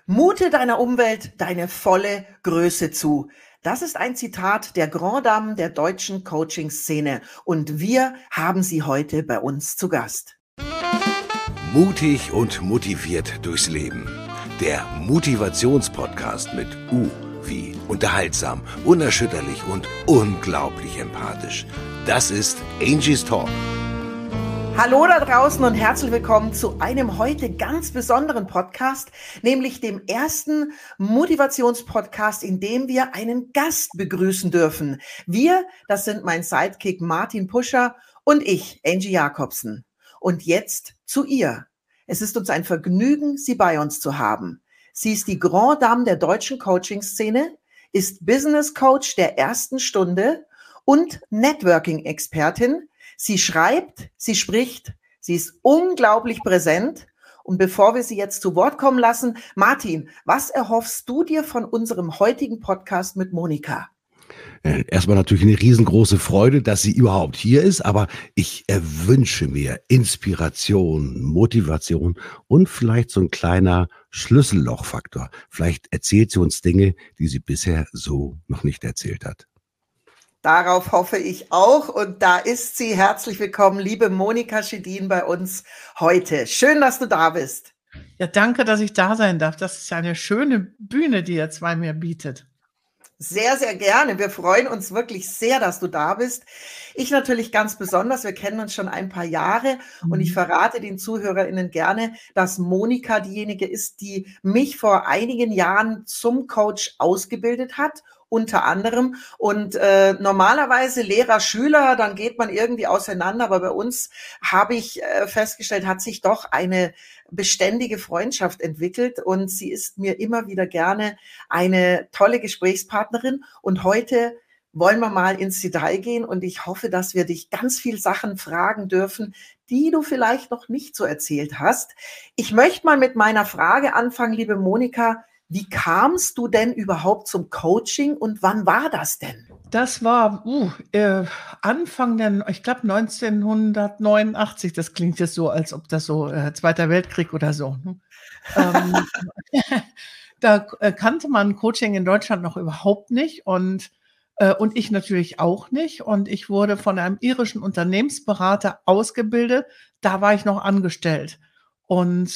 Mute deiner Umwelt deine volle Größe zu. Das ist ein Zitat der Grand Dame der deutschen Coaching-Szene und wir haben sie heute bei uns zu Gast. Mutig und motiviert durchs Leben. Der Motivationspodcast mit U wie unterhaltsam, unerschütterlich und unglaublich empathisch. Das ist Angie's Talk. Hallo da draußen und herzlich willkommen zu einem heute ganz besonderen Podcast, nämlich dem ersten Motivationspodcast, in dem wir einen Gast begrüßen dürfen. Wir, das sind mein Sidekick Martin Puscher und ich, Angie Jacobsen. Und jetzt zu ihr. Es ist uns ein Vergnügen, Sie bei uns zu haben. Sie ist die Grand Dame der deutschen Coaching-Szene, ist Business Coach der ersten Stunde und Networking-Expertin. Sie schreibt, sie spricht, sie ist unglaublich präsent. Und bevor wir sie jetzt zu Wort kommen lassen, Martin, was erhoffst du dir von unserem heutigen Podcast mit Monika? Erstmal natürlich eine riesengroße Freude, dass sie überhaupt hier ist, aber ich wünsche mir Inspiration, Motivation und vielleicht so ein kleiner Schlüssellochfaktor. Vielleicht erzählt sie uns Dinge, die sie bisher so noch nicht erzählt hat. Darauf hoffe ich auch. Und da ist sie. Herzlich willkommen, liebe Monika Schedin, bei uns heute. Schön, dass du da bist. Ja, danke, dass ich da sein darf. Das ist ja eine schöne Bühne, die ihr zwei mir bietet. Sehr, sehr gerne. Wir freuen uns wirklich sehr, dass du da bist. Ich natürlich ganz besonders. Wir kennen uns schon ein paar Jahre und ich verrate den ZuhörerInnen gerne, dass Monika diejenige ist, die mich vor einigen Jahren zum Coach ausgebildet hat. Unter anderem. Und normalerweise Lehrer, Schüler, dann geht man irgendwie auseinander. Aber bei uns habe ich festgestellt, hat sich doch eine beständige Freundschaft entwickelt. Und sie ist mir immer wieder gerne eine tolle Gesprächspartnerin. Und heute wollen wir mal ins Detail gehen. Und ich hoffe, dass wir dich ganz viel Sachen fragen dürfen, die du vielleicht noch nicht so erzählt hast. Ich möchte mal mit meiner Frage anfangen, liebe Monika. Wie kamst du denn überhaupt zum Coaching und wann war das denn? Das war Anfang der, ich glaube 1989. Das klingt jetzt so, als ob das so Zweiter Weltkrieg oder so. Da kannte man Coaching in Deutschland noch überhaupt nicht und ich natürlich auch nicht. Und ich wurde von einem irischen Unternehmensberater ausgebildet. Da war ich noch angestellt. Und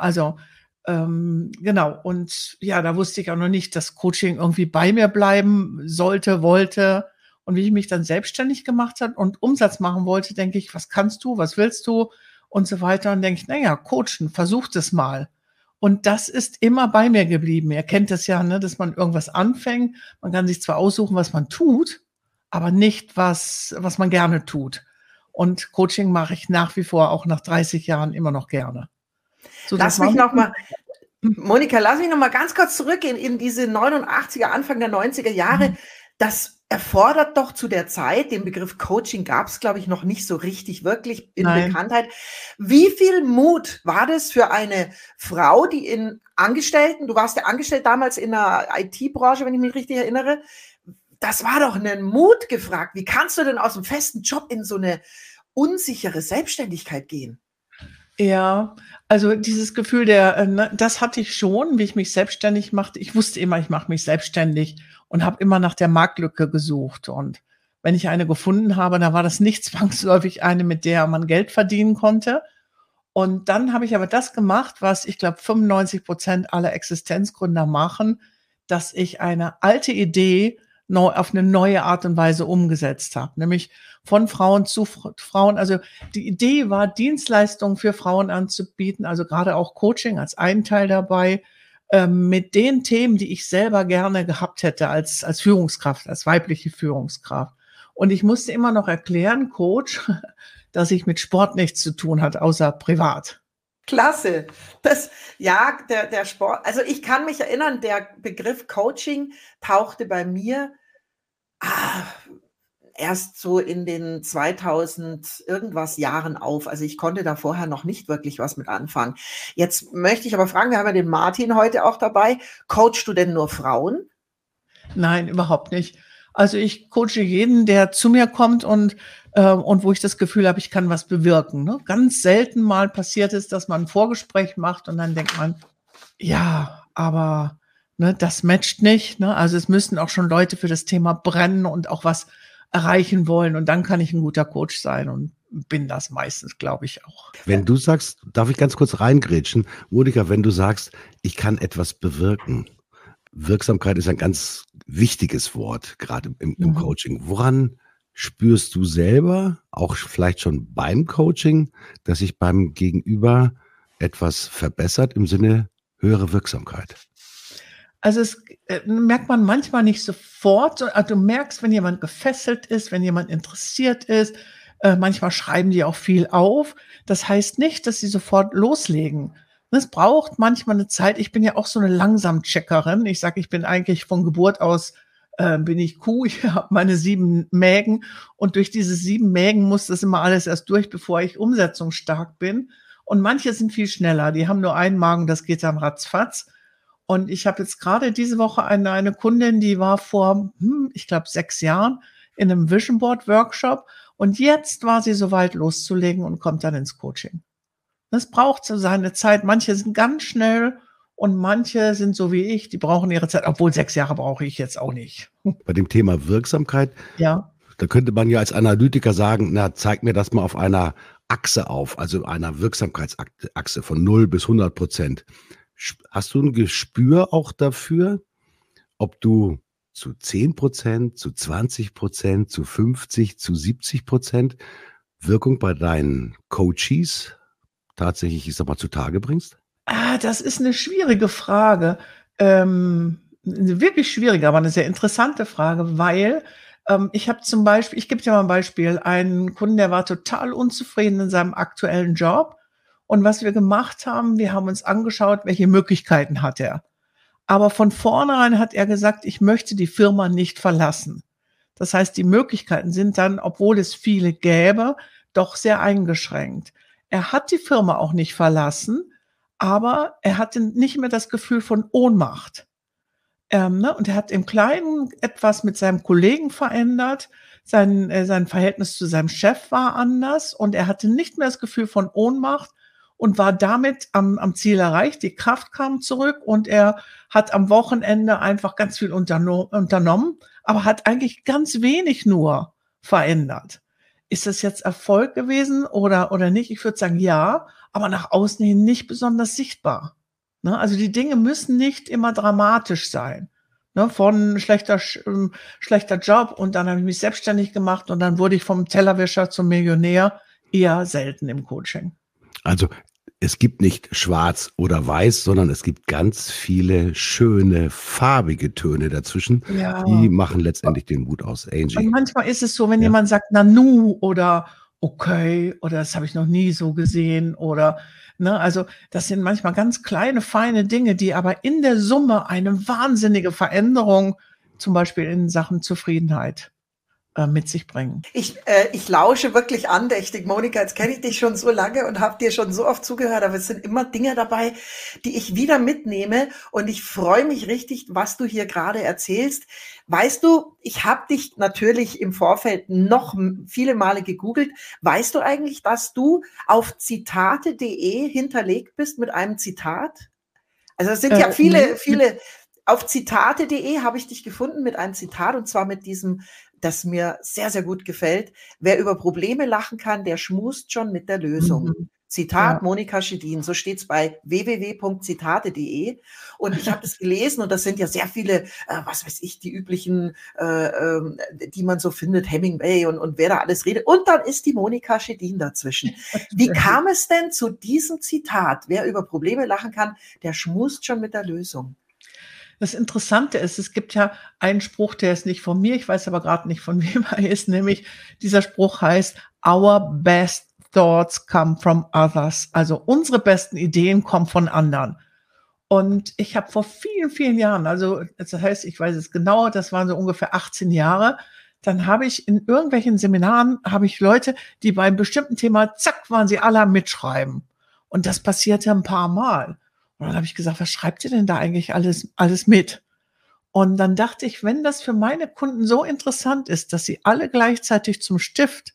genau. Und ja, da wusste ich auch noch nicht, dass Coaching irgendwie bei mir bleiben sollte, wollte. Und wie ich mich dann selbstständig gemacht habe und Umsatz machen wollte, denke ich, was kannst du, was willst du und so weiter. Und denke ich, naja, coachen, versucht es mal. Und das ist immer bei mir geblieben. Ihr kennt das ja, ne, dass man irgendwas anfängt. Man kann sich zwar aussuchen, was man tut, aber nicht, was man gerne tut. Und Coaching mache ich nach wie vor, auch nach 30 Jahren, immer noch gerne. So, Monika, lass mich noch mal ganz kurz zurückgehen in diese 89er, Anfang der 90er Jahre. Das erfordert doch zu der Zeit, den Begriff Coaching gab es, glaube ich, noch nicht so richtig wirklich in Bekanntheit. Wie viel Mut war das für eine Frau, die du warst ja angestellt damals in der IT-Branche, wenn ich mich richtig erinnere. Das war doch ein Mut gefragt. Wie kannst du denn aus einem festen Job in so eine unsichere Selbstständigkeit gehen? Ja, also dieses Gefühl das hatte ich schon, wie ich mich selbstständig machte. Ich wusste immer, ich mache mich selbstständig und habe immer nach der Marktlücke gesucht. Und wenn ich eine gefunden habe, dann war das nicht zwangsläufig eine, mit der man Geld verdienen konnte. Und dann habe ich aber das gemacht, was ich glaube 95% aller Existenzgründer machen, dass ich eine alte Idee auf eine neue Art und Weise umgesetzt habe, nämlich von Frauen zu Frauen. Also die Idee war, Dienstleistungen für Frauen anzubieten, also gerade auch Coaching als ein Teil dabei, mit den Themen, die ich selber gerne gehabt hätte als Führungskraft, als weibliche Führungskraft. Und ich musste immer noch erklären, Coach, dass ich mit Sport nichts zu tun hat, außer privat. Klasse. Der Sport, also ich kann mich erinnern, der Begriff Coaching tauchte bei mir erst so in den 2000 irgendwas Jahren auf. Also ich konnte da vorher noch nicht wirklich was mit anfangen. Jetzt möchte ich aber fragen, wir haben ja den Martin heute auch dabei. Coachst du denn nur Frauen? Nein, überhaupt nicht. Also ich coache jeden, der zu mir kommt und wo ich das Gefühl habe, ich kann was bewirken. Ne? Ganz selten mal passiert ist, dass man ein Vorgespräch macht und dann denkt man, ja, aber ne, das matcht nicht. Ne? Also es müssen auch schon Leute für das Thema brennen und auch was erreichen wollen. Und dann kann ich ein guter Coach sein und bin das meistens, glaube ich, auch. Wenn du sagst, darf ich ganz kurz reingrätschen? Monika, wenn du sagst, ich kann etwas bewirken. Wirksamkeit ist ein ganz wichtiges Wort, gerade im Coaching. Woran spürst du selber, auch vielleicht schon beim Coaching, dass sich beim Gegenüber etwas verbessert im Sinne höhere Wirksamkeit? Also es merkt man manchmal nicht sofort. Also du merkst, wenn jemand gefesselt ist, wenn jemand interessiert ist. Manchmal schreiben die auch viel auf. Das heißt nicht, dass sie sofort loslegen. Es braucht manchmal eine Zeit. Ich bin ja auch so eine Langsamcheckerin. Ich sage, ich bin eigentlich von Geburt aus bin ich Kuh. Ich habe meine 7 Mägen und durch diese 7 Mägen muss das immer alles erst durch, bevor ich umsetzungsstark bin. Und manche sind viel schneller. Die haben nur einen Magen, das geht dann ratzfatz. Und ich habe jetzt gerade diese Woche eine Kundin, die war vor, ich glaube, 6 Jahren in einem Vision Board Workshop. Und jetzt war sie soweit loszulegen und kommt dann ins Coaching. Das braucht so seine Zeit. Manche sind ganz schnell und manche sind so wie ich, die brauchen ihre Zeit, obwohl 6 Jahre brauche ich jetzt auch nicht. Bei dem Thema Wirksamkeit, ja, da könnte man ja als Analytiker sagen, na, zeig mir das mal auf einer Achse auf, also einer Wirksamkeitsachse von 0 bis 100%. Hast du ein Gespür auch dafür, ob du zu 10%, zu 20%, zu 50%, zu 70% Wirkung bei deinen Coaches tatsächlich, ich sag mal, zutage bringst? Das ist eine schwierige Frage. Eine wirklich schwierige, aber eine sehr interessante Frage, weil ich habe zum Beispiel, ich gebe dir mal ein Beispiel, einen Kunden, der war total unzufrieden in seinem aktuellen Job. Und was wir gemacht haben, wir haben uns angeschaut, welche Möglichkeiten hat er. Aber von vornherein hat er gesagt, ich möchte die Firma nicht verlassen. Das heißt, die Möglichkeiten sind dann, obwohl es viele gäbe, doch sehr eingeschränkt. Er hat die Firma auch nicht verlassen, aber er hatte nicht mehr das Gefühl von Ohnmacht. Und er hat im Kleinen etwas mit seinem Kollegen verändert. Sein Verhältnis zu seinem Chef war anders und er hatte nicht mehr das Gefühl von Ohnmacht und war damit am Ziel erreicht. Die Kraft kam zurück und er hat am Wochenende einfach ganz viel unternommen, aber hat eigentlich ganz wenig nur verändert. Ist das jetzt Erfolg gewesen oder nicht? Ich würde sagen, ja, aber nach außen hin nicht besonders sichtbar. Ne? Also die Dinge müssen nicht immer dramatisch sein. Ne? Von schlechter Job und dann habe ich mich selbstständig gemacht und dann wurde ich vom Tellerwäscher zum Millionär, eher selten im Coaching. Also es gibt nicht schwarz oder weiß, sondern es gibt ganz viele schöne, farbige Töne dazwischen. Ja. Die machen letztendlich den Mut aus, Angie. Und manchmal ist es so, wenn jemand sagt, Nanu oder okay oder das habe ich noch nie so gesehen oder ne, also das sind manchmal ganz kleine, feine Dinge, die aber in der Summe eine wahnsinnige Veränderung, zum Beispiel in Sachen Zufriedenheit, mit sich bringen. Ich lausche wirklich andächtig, Monika. Jetzt kenne ich dich schon so lange und habe dir schon so oft zugehört, aber es sind immer Dinge dabei, die ich wieder mitnehme und ich freue mich richtig, was du hier gerade erzählst. Weißt du, ich habe dich natürlich im Vorfeld noch viele Male gegoogelt. Weißt du eigentlich, dass du auf zitate.de hinterlegt bist mit einem Zitat? Also es sind ja viele. Auf zitate.de habe ich dich gefunden mit einem Zitat und zwar mit diesem, das mir sehr, sehr gut gefällt. Wer über Probleme lachen kann, der schmust schon mit der Lösung. Zitat, ja. Monika Schedin, so steht's bei www.zitate.de und ich habe das gelesen und das sind ja sehr viele, was weiß ich, die üblichen, die man so findet, Hemingway und wer da alles redet und dann ist die Monika Schedin dazwischen. Wie kam es denn zu diesem Zitat? Wer über Probleme lachen kann, der schmust schon mit der Lösung. Das Interessante ist, es gibt ja einen Spruch, der ist nicht von mir, ich weiß aber gerade nicht, von wem er ist, nämlich dieser Spruch heißt, our best thoughts come from others. Also unsere besten Ideen kommen von anderen. Und ich habe vor vielen, vielen Jahren, also das heißt, ich weiß es genau, das waren so ungefähr 18 Jahre, dann habe ich in irgendwelchen Seminaren, habe ich Leute, die bei einem bestimmten Thema, zack, waren sie alle am Mitschreiben. Und das passierte ein paar Mal. Und dann habe ich gesagt, was schreibt ihr denn da eigentlich alles mit? Und dann dachte ich, wenn das für meine Kunden so interessant ist, dass sie alle gleichzeitig zum Stift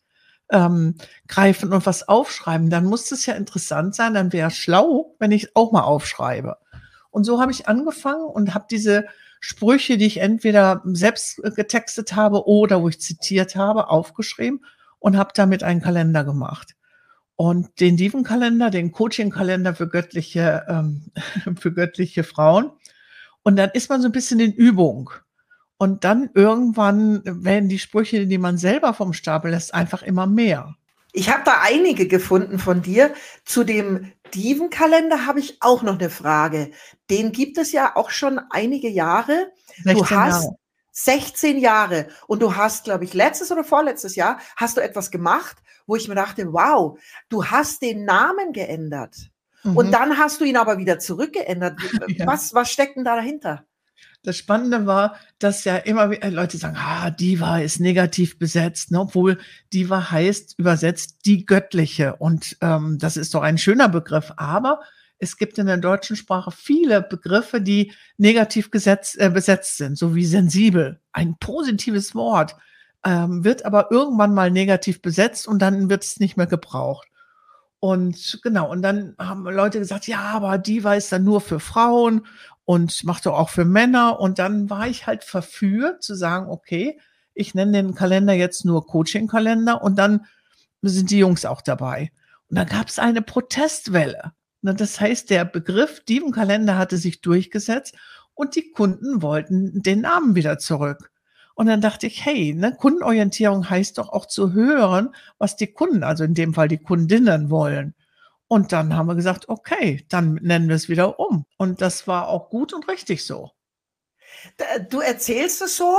greifen und was aufschreiben, dann muss das ja interessant sein, dann wäre es schlau, wenn ich auch mal aufschreibe. Und so habe ich angefangen und habe diese Sprüche, die ich entweder selbst getextet habe oder wo ich zitiert habe, aufgeschrieben und habe damit einen Kalender gemacht. Und den Diven-Kalender, den Coaching-Kalender für für göttliche Frauen. Und dann ist man so ein bisschen in Übung. Und dann irgendwann werden die Sprüche, die man selber vom Stapel lässt, einfach immer mehr. Ich habe da einige gefunden von dir. Zu dem Diven-Kalender habe ich auch noch eine Frage. Den gibt es ja auch schon einige Jahre. 16 Jahre. 16 Jahre und du hast, glaube ich, letztes oder vorletztes Jahr hast du etwas gemacht, wo ich mir dachte, wow, du hast den Namen geändert. Und dann hast du ihn aber wieder zurückgeändert. Ja. Was steckt denn da dahinter? Das Spannende war, dass ja immer Leute sagen, Diva ist negativ besetzt, ne? Obwohl Diva heißt übersetzt die Göttliche. Und das ist doch ein schöner Begriff. Aber es gibt in der deutschen Sprache viele Begriffe, die negativ besetzt sind, so wie sensibel. Ein positives Wort, wird aber irgendwann mal negativ besetzt und dann wird es nicht mehr gebraucht. Und genau, und dann haben Leute gesagt, ja, aber Diva ist dann nur für Frauen und macht doch auch für Männer. Und dann war ich halt verführt zu sagen, okay, ich nenne den Kalender jetzt nur Coaching-Kalender und dann sind die Jungs auch dabei. Und dann gab es eine Protestwelle. Das heißt, der Begriff Diven-Kalender hatte sich durchgesetzt und die Kunden wollten den Namen wieder zurück. Und dann dachte ich, hey, Kundenorientierung heißt doch auch zu hören, was die Kunden, also in dem Fall die Kundinnen wollen. Und dann haben wir gesagt, okay, dann nennen wir es wieder um. Und das war auch gut und richtig so. Du erzählst es so,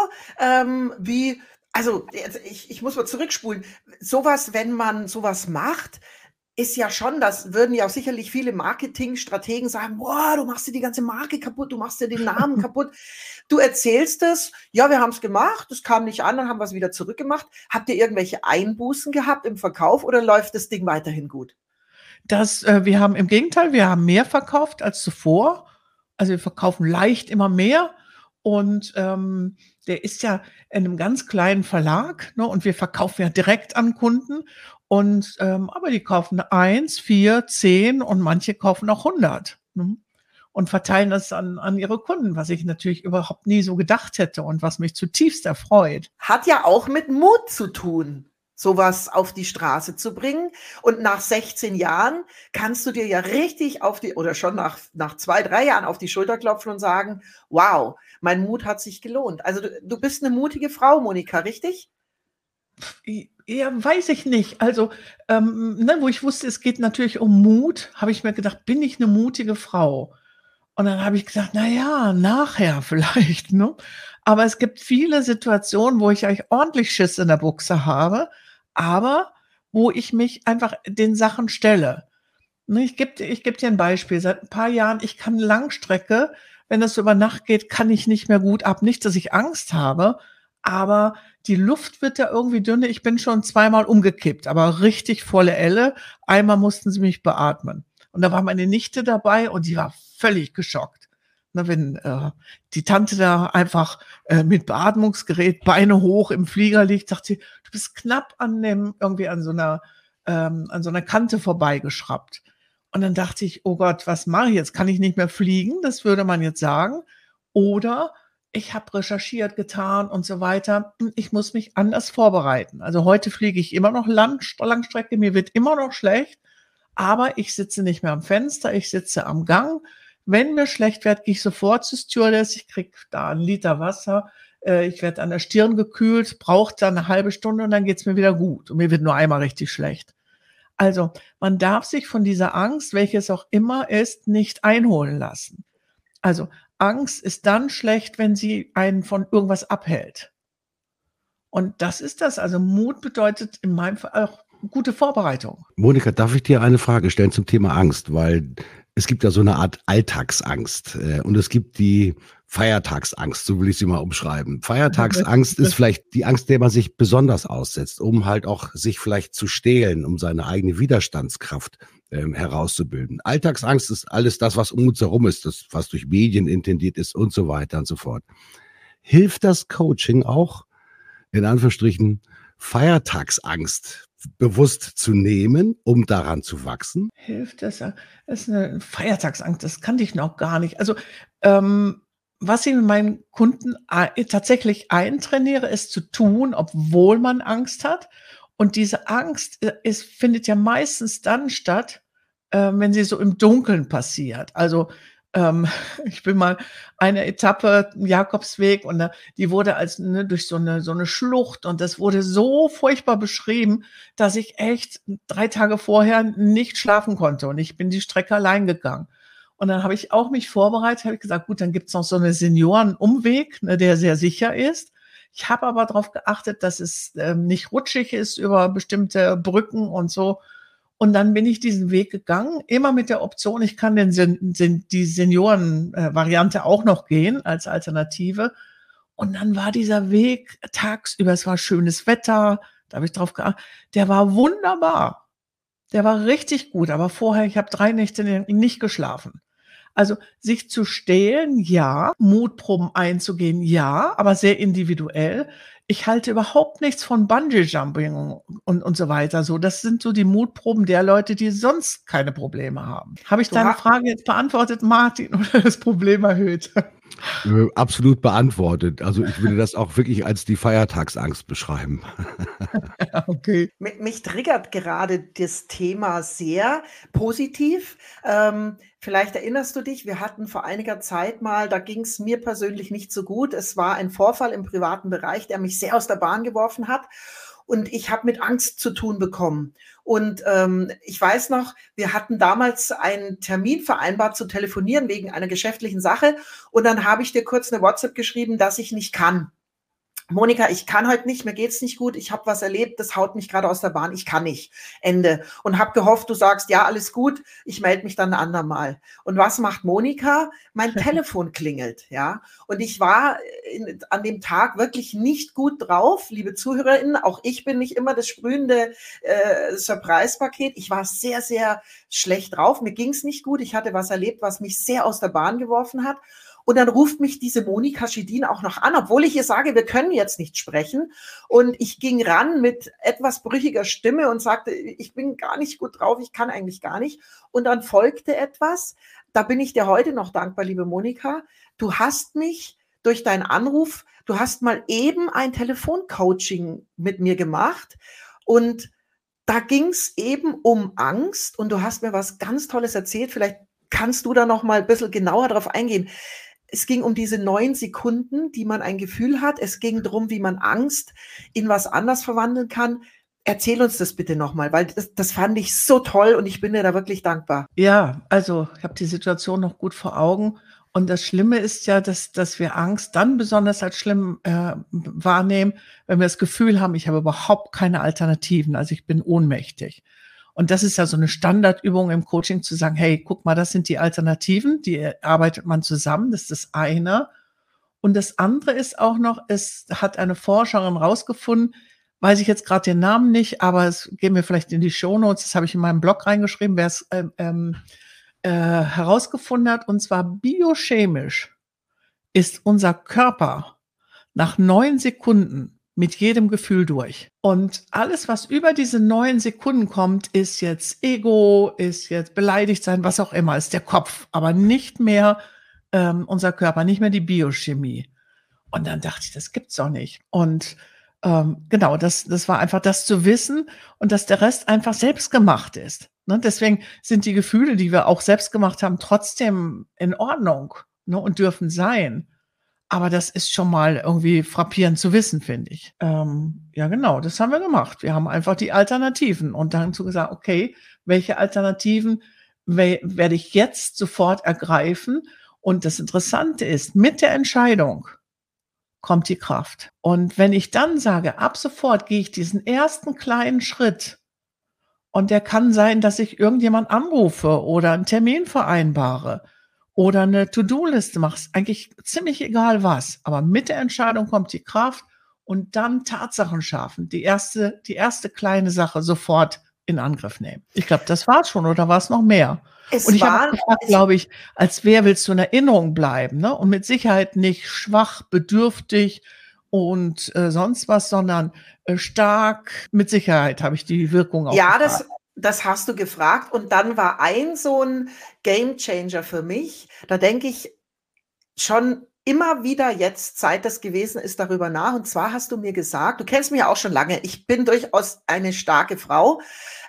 also ich muss mal zurückspulen. Sowas, wenn man sowas macht, ist ja schon, das würden ja auch sicherlich viele Marketingstrategen sagen, boah, du machst dir die ganze Marke kaputt, du machst dir den Namen kaputt. Du erzählst es, ja, wir haben es gemacht, es kam nicht an, dann haben wir es wieder zurückgemacht. Habt ihr irgendwelche Einbußen gehabt im Verkauf oder läuft das Ding weiterhin gut? Wir haben im Gegenteil, wir haben mehr verkauft als zuvor. Also wir verkaufen leicht immer mehr. Und der ist ja in einem ganz kleinen Verlag, ne? Und wir verkaufen ja direkt an Kunden. Und aber die kaufen 1, 4, 10 und manche kaufen auch 100. Ne? Und verteilen das an ihre Kunden, was ich natürlich überhaupt nie so gedacht hätte und was mich zutiefst erfreut. Hat ja auch mit Mut zu tun, sowas auf die Straße zu bringen. Und nach 16 Jahren kannst du dir ja richtig oder schon nach 2, 3 Jahren auf die Schulter klopfen und sagen, wow, mein Mut hat sich gelohnt. Also du bist eine mutige Frau, Monika, richtig? Ja, weiß ich nicht. Also, wo ich wusste, es geht natürlich um Mut, habe ich mir gedacht, bin ich eine mutige Frau? Und dann habe ich gesagt, na ja, nachher vielleicht, ne? Aber es gibt viele Situationen, wo ich eigentlich ordentlich Schiss in der Buchse habe, aber wo ich mich einfach den Sachen stelle. Ne, ich geb dir ein Beispiel. Seit ein paar Jahren, ich kann Langstrecke, wenn das so über Nacht geht, kann ich nicht mehr gut ab. Nicht, dass ich Angst habe, aber die Luft wird ja irgendwie dünner. Ich bin schon 2-mal umgekippt, aber richtig volle Elle. Einmal mussten sie mich beatmen. Und da war meine Nichte dabei und die war völlig geschockt. Wenn die Tante da einfach mit Beatmungsgerät Beine hoch im Flieger liegt, sagt sie, du bist knapp irgendwie an so einer Kante vorbeigeschraubt. Und dann dachte ich, oh Gott, was mache ich jetzt? Kann ich nicht mehr fliegen? Das würde man jetzt sagen. Oder ich habe recherchiert, getan und so weiter. Ich muss mich anders vorbereiten. Also heute fliege ich immer noch Langstrecke, mir wird immer noch schlecht, aber ich sitze nicht mehr am Fenster, ich sitze am Gang. Wenn mir schlecht wird, gehe ich sofort zur Stewardess, ich kriege da 1 Liter Wasser, ich werde an der Stirn gekühlt, brauche dann eine halbe Stunde und dann geht's mir wieder gut. Und mir wird nur einmal richtig schlecht. Also man darf sich von dieser Angst, welche es auch immer ist, nicht einholen lassen. Also Angst ist dann schlecht, wenn sie einen von irgendwas abhält. Und das ist das. Also Mut bedeutet in meinem Fall auch gute Vorbereitung. Monika, darf ich dir eine Frage stellen zum Thema Angst? Weil es gibt ja so eine Art Alltagsangst und es gibt die Feiertagsangst, so will ich sie mal umschreiben. Feiertagsangst ist vielleicht die Angst, der man sich besonders aussetzt, um halt auch sich vielleicht zu stehlen, um seine eigene Widerstandskraft herauszubilden. Alltagsangst ist alles das, was um uns herum ist, das, was durch Medien intendiert ist und so weiter und so fort. Hilft das Coaching auch, in Anführungsstrichen, Feiertagsangst bewusst zu nehmen, um daran zu wachsen? Hilft das? Das ist eine Feiertagsangst, das kannte ich noch gar nicht. Also, was ich mit meinen Kunden tatsächlich eintrainiere, ist zu tun, obwohl man Angst hat. Und diese Angst, findet ja meistens dann statt, wenn sie so im Dunkeln passiert. Also, ähm, ich bin mal eine Etappe, Jakobsweg, und die wurde durch so eine Schlucht, und das wurde so furchtbar beschrieben, dass ich echt 3 Tage vorher nicht schlafen konnte, und ich bin die Strecke allein gegangen. Und dann habe ich auch mich vorbereitet, habe ich gesagt: „Gut, dann gibt's noch so 'ne Seniorenumweg, ne, der sehr sicher ist.“ Ich habe aber darauf geachtet, dass es, nicht rutschig ist über bestimmte Brücken und so. Und dann bin ich diesen Weg gegangen, immer mit der Option, ich kann die Senioren Variante auch noch gehen als Alternative. Und dann war dieser Weg tagsüber, es war schönes Wetter, da habe ich drauf geachtet, der war wunderbar. Der war richtig gut, aber vorher, ich habe 3 Nächte nicht geschlafen. Also, sich zu stählen, ja, Mutproben einzugehen, ja, aber sehr individuell. Ich halte überhaupt nichts von Bungee-Jumping und so weiter. So, das sind so die Mutproben der Leute, die sonst keine Probleme haben. Habe ich Du deine ha Frage jetzt beantwortet, Martin, oder das Problem erhöht? Absolut beantwortet. Also ich würde das auch wirklich als die Feiertagsangst beschreiben. Ja, okay. Mich triggert gerade das Thema sehr positiv. Vielleicht erinnerst du dich, wir hatten vor einiger Zeit mal, da ging es mir persönlich nicht so gut. Es war ein Vorfall im privaten Bereich, der mich sehr aus der Bahn geworfen hat. Und ich habe mit Angst zu tun bekommen. Und ich weiß noch, wir hatten damals einen Termin vereinbart zu telefonieren wegen einer geschäftlichen Sache. Und dann habe ich dir kurz eine WhatsApp geschrieben, dass ich nicht kann. Monika, ich kann heute nicht, mir geht's nicht gut, ich habe was erlebt, das haut mich gerade aus der Bahn, ich kann nicht. Ende. Und habe gehofft, du sagst, ja, alles gut, ich melde mich dann ein andermal. Und was macht Monika? Mein Telefon klingelt, ja. Und ich war an dem Tag wirklich nicht gut drauf, liebe ZuhörerInnen. Auch ich bin nicht immer das sprühende Surprise-Paket. Ich war sehr, sehr schlecht drauf, mir ging's nicht gut, ich hatte was erlebt, was mich sehr aus der Bahn geworfen hat. Und dann ruft mich diese Monika Schedin auch noch an, obwohl ich ihr sage, wir können jetzt nicht sprechen. Und ich ging ran mit etwas brüchiger Stimme und sagte, ich bin gar nicht gut drauf, ich kann eigentlich gar nicht. Und dann folgte etwas. Da bin ich dir heute noch dankbar, liebe Monika. Du hast mich durch deinen Anruf, du hast mal eben ein Telefoncoaching mit mir gemacht. Und da ging es eben um Angst. Und du hast mir was ganz Tolles erzählt. Vielleicht kannst du da noch mal ein bisschen genauer drauf eingehen. Es ging um diese 9 Sekunden, die man ein Gefühl hat. Es ging darum, wie man Angst in was anders verwandeln kann. Erzähl uns das bitte nochmal, weil das fand ich so toll und ich bin dir da wirklich dankbar. Ja, also, ich habe die Situation noch gut vor Augen. Und das Schlimme ist ja, dass wir Angst dann besonders als schlimm wahrnehmen, wenn wir das Gefühl haben, ich habe überhaupt keine Alternativen, also ich bin ohnmächtig. Und das ist ja so eine Standardübung im Coaching, zu sagen: „Hey, guck mal, das sind die Alternativen, die erarbeitet man zusammen.“ Das ist das eine. Und das andere ist auch noch, es hat eine Forscherin rausgefunden, weiß ich jetzt gerade den Namen nicht, aber es gehen wir vielleicht in die Shownotes, das habe ich in meinem Blog reingeschrieben, wer es herausgefunden hat, und zwar biochemisch ist unser Körper nach 9 Sekunden mit jedem Gefühl durch. Und alles, was über diese 9 Sekunden kommt, ist jetzt Ego, ist jetzt beleidigt sein, was auch immer, ist der Kopf, aber nicht mehr unser Körper, nicht mehr die Biochemie. Und dann dachte ich, das gibt's doch nicht. Und genau, das war einfach das zu wissen, und dass der Rest einfach selbst gemacht ist. Ne? Deswegen sind die Gefühle, die wir auch selbst gemacht haben, trotzdem in Ordnung, ne, und dürfen sein. Aber das ist schon mal irgendwie frappierend zu wissen, finde ich. Ja, genau, das haben wir gemacht. Wir haben einfach die Alternativen und dann zu gesagt, okay, welche Alternativen werde ich jetzt sofort ergreifen? Und das Interessante ist, mit der Entscheidung kommt die Kraft. Und wenn ich dann sage, ab sofort gehe ich diesen ersten kleinen Schritt, und der kann sein, dass ich irgendjemand anrufe oder einen Termin vereinbare oder eine To-Do-Liste mache, ist eigentlich ziemlich egal was. Aber mit der Entscheidung kommt die Kraft, und dann Tatsachen schaffen. Die erste kleine Sache sofort in Angriff nehmen. Ich glaube, das war's schon, oder war es noch mehr? Und ich habe gefragt, glaube ich, als wer willst du in Erinnerung bleiben, ne? Und mit Sicherheit nicht schwach, bedürftig und sonst was, sondern stark, mit Sicherheit habe ich die Wirkung auch Ja, gefragt. das hast du gefragt. Und dann war ein so ein Gamechanger für mich. Da denke ich schon immer wieder jetzt, seit das gewesen ist, darüber nach. Und zwar hast du mir gesagt, du kennst mich ja auch schon lange, ich bin durchaus eine starke Frau.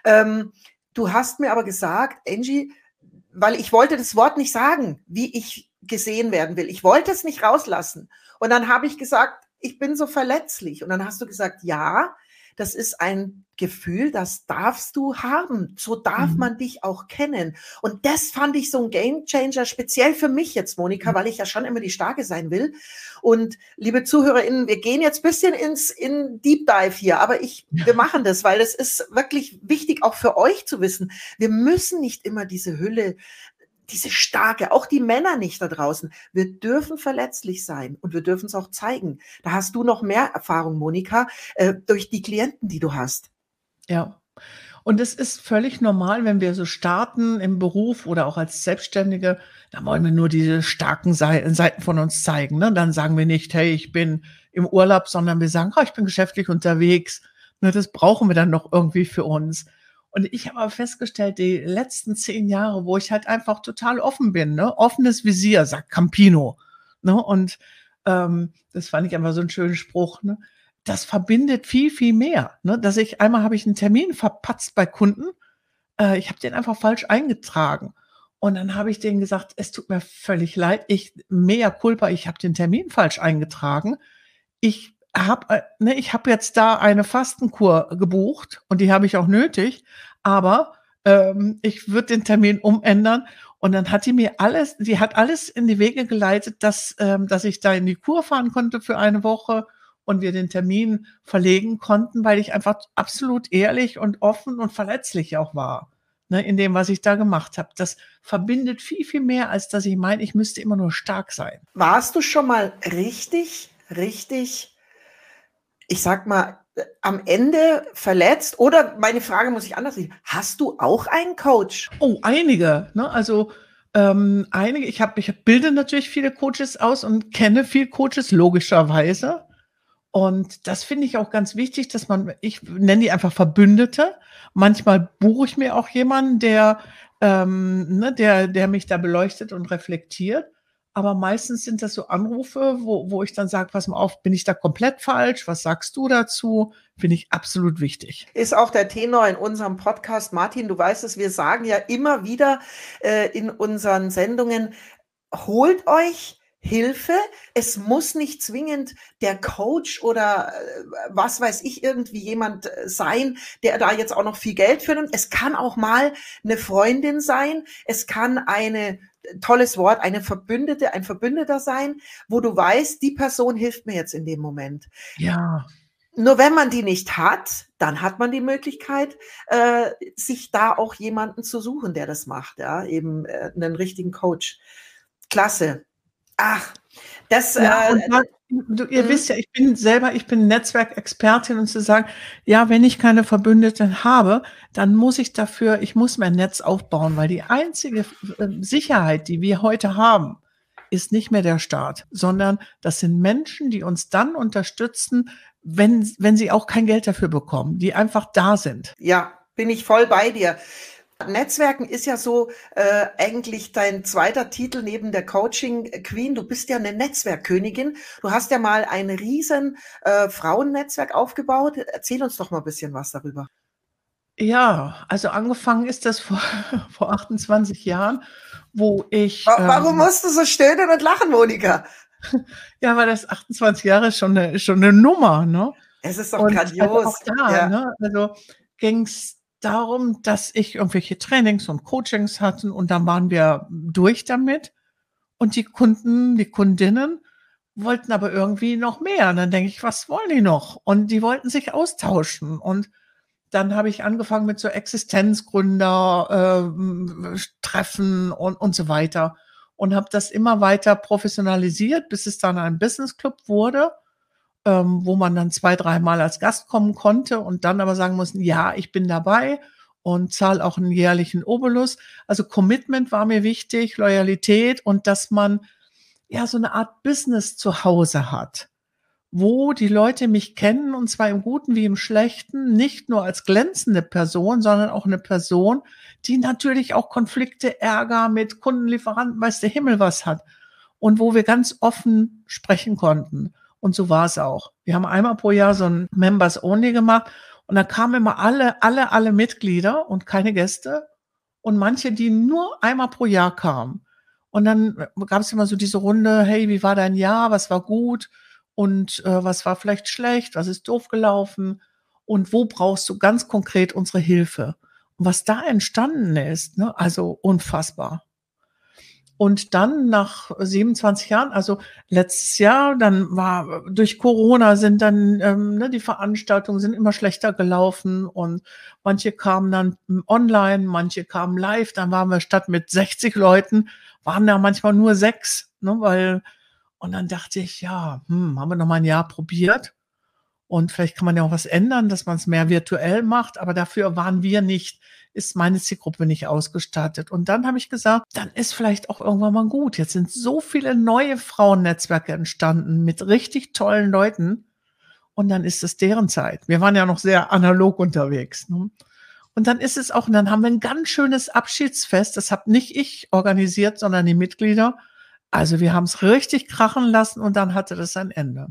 Du hast mir aber gesagt, Angie, weil ich wollte das Wort nicht sagen, wie ich gesehen werden will. Ich wollte es nicht rauslassen. Und dann habe ich gesagt, ich bin so verletzlich. Und dann hast du gesagt, ja, das ist ein Gefühl, das darfst du haben. So darf man dich auch kennen. Und das fand ich so ein Gamechanger, speziell für mich jetzt, Monika, weil ich ja schon immer die Starke sein will. Und liebe ZuhörerInnen, wir gehen jetzt ein bisschen in Deep Dive hier, aber wir machen das, weil es ist wirklich wichtig, auch für euch zu wissen. Wir müssen nicht immer diese Hülle, diese starke, auch die Männer nicht da draußen. Wir dürfen verletzlich sein und wir dürfen es auch zeigen. Da hast du noch mehr Erfahrung, Monika, durch die Klienten, die du hast. Ja. Und es ist völlig normal, wenn wir so starten im Beruf oder auch als Selbstständige, da wollen wir nur diese starken Seiten von uns zeigen. Ne? Dann sagen wir nicht, hey, ich bin im Urlaub, sondern wir sagen, ich bin geschäftlich unterwegs. Ne, das brauchen wir dann noch irgendwie für uns. Und ich habe aber festgestellt, die letzten 10 Jahre, wo ich halt einfach total offen bin, ne? Offenes Visier, sagt Campino. Ne? Und das fand ich einfach so einen schönen Spruch, ne? Das verbindet viel, viel mehr. Ne? Einmal habe ich einen Termin verpatzt bei Kunden. Ich habe den einfach falsch eingetragen. Und dann habe ich denen gesagt, es tut mir völlig leid, mea culpa, ich habe den Termin falsch eingetragen. Ich habe jetzt da eine Fastenkur gebucht und die habe ich auch nötig, aber ich würde den Termin umändern. Und dann hat die hat alles in die Wege geleitet, dass ich da in die Kur fahren konnte für eine Woche und wir den Termin verlegen konnten, weil ich einfach absolut ehrlich und offen und verletzlich auch war, ne, in dem, was ich da gemacht habe. Das verbindet viel, viel mehr, als dass ich meine, ich müsste immer nur stark sein. Warst du schon mal richtig, ich sag mal, am Ende verletzt? Oder meine Frage muss ich anders sehen. Hast du auch einen Coach? Oh, einige. Ne? Also einige. Ich bilde natürlich viele Coaches aus und kenne viele Coaches, logischerweise. Und das finde ich auch ganz wichtig, ich nenne die einfach Verbündete. Manchmal buche ich mir auch jemanden, der mich da beleuchtet und reflektiert. Aber meistens sind das so Anrufe, wo ich dann sage, pass mal auf, bin ich da komplett falsch? Was sagst du dazu? Finde ich absolut wichtig. Ist auch der Tenor in unserem Podcast. Martin, du weißt es, wir sagen ja immer wieder in unseren Sendungen, holt euch Hilfe. Es muss nicht zwingend der Coach oder was weiß ich, irgendwie jemand sein, der da jetzt auch noch viel Geld für nimmt. Es kann auch mal eine Freundin sein. Es kann tolles Wort, ein Verbündeter sein, wo du weißt, die Person hilft mir jetzt in dem Moment. Ja. Nur wenn man die nicht hat, dann hat man die Möglichkeit, sich da auch jemanden zu suchen, der das macht, ja, eben einen richtigen Coach. Klasse. Ach, das. Ja, ihr wisst ja, ich bin Netzwerkexpertin, und zu sagen, ja, wenn ich keine Verbündeten habe, dann muss ich mein Netz aufbauen, weil die einzige Sicherheit, die wir heute haben, ist nicht mehr der Staat, sondern das sind Menschen, die uns dann unterstützen, wenn sie auch kein Geld dafür bekommen, die einfach da sind. Ja, bin ich voll bei dir. Netzwerken ist ja so eigentlich dein zweiter Titel neben der Coaching Queen. Du bist ja eine Netzwerkkönigin. Du hast ja mal ein riesen Frauennetzwerk aufgebaut. Erzähl uns doch mal ein bisschen was darüber. Ja, also angefangen ist das vor 28 Jahren, wo ich... Warum musst du so stöhnen und lachen, Monika? Ja, weil das 28 Jahre ist schon eine Nummer, ne? Es ist doch grandios. Also auch da, ja. Ne? Also ging es darum, dass ich irgendwelche Trainings und Coachings hatte und dann waren wir durch damit und die Kundinnen wollten aber irgendwie noch mehr. Und dann denke ich, was wollen die noch? Und die wollten sich austauschen. Und dann habe ich angefangen mit so Existenzgründer Treffen und so weiter und habe das immer weiter professionalisiert, bis es dann ein Business Club wurde, wo man dann 2-3 Mal als Gast kommen konnte und dann aber sagen mussten, ja, ich bin dabei und zahle auch einen jährlichen Obolus. Also Commitment war mir wichtig, Loyalität und dass man ja so eine Art Business zu Hause hat, wo die Leute mich kennen, und zwar im Guten wie im Schlechten, nicht nur als glänzende Person, sondern auch eine Person, die natürlich auch Konflikte, Ärger mit Kunden, Lieferanten, weiß der Himmel was hat. Und wo wir ganz offen sprechen konnten. Und so war es auch. Wir haben einmal pro Jahr so ein Members Only gemacht und da kamen immer alle Mitglieder und keine Gäste und manche, die nur einmal pro Jahr kamen. Und dann gab es immer so diese Runde, hey, wie war dein Jahr, was war gut und was war vielleicht schlecht, was ist doof gelaufen und wo brauchst du ganz konkret unsere Hilfe? Und was da entstanden ist, ne, also unfassbar. Und dann nach 27 Jahren, also letztes Jahr, dann war durch Corona sind dann die Veranstaltungen sind immer schlechter gelaufen und manche kamen dann online, manche kamen live. Dann waren wir statt mit 60 Leuten, waren da manchmal nur 6, ne, weil und dann dachte ich, ja, haben wir noch mal ein Jahr probiert und vielleicht kann man ja auch was ändern, dass man es mehr virtuell macht, aber dafür ist meine Zielgruppe nicht ausgestattet. Und dann habe ich gesagt, dann ist vielleicht auch irgendwann mal gut. Jetzt sind so viele neue Frauennetzwerke entstanden mit richtig tollen Leuten und dann ist es deren Zeit. Wir waren ja noch sehr analog unterwegs. Ne? Und dann ist es auch, und dann haben wir ein ganz schönes Abschiedsfest. Das habe nicht ich organisiert, sondern die Mitglieder. Also wir haben es richtig krachen lassen und dann hatte das ein Ende.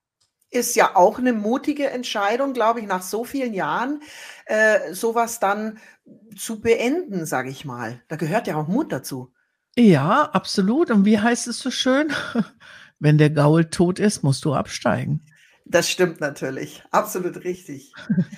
Ist ja auch eine mutige Entscheidung, glaube ich, nach so vielen Jahren, sowas dann zu beenden, sage ich mal. Da gehört ja auch Mut dazu. Ja, absolut. Und wie heißt es so schön? Wenn der Gaul tot ist, musst du absteigen. Das stimmt natürlich. Absolut richtig.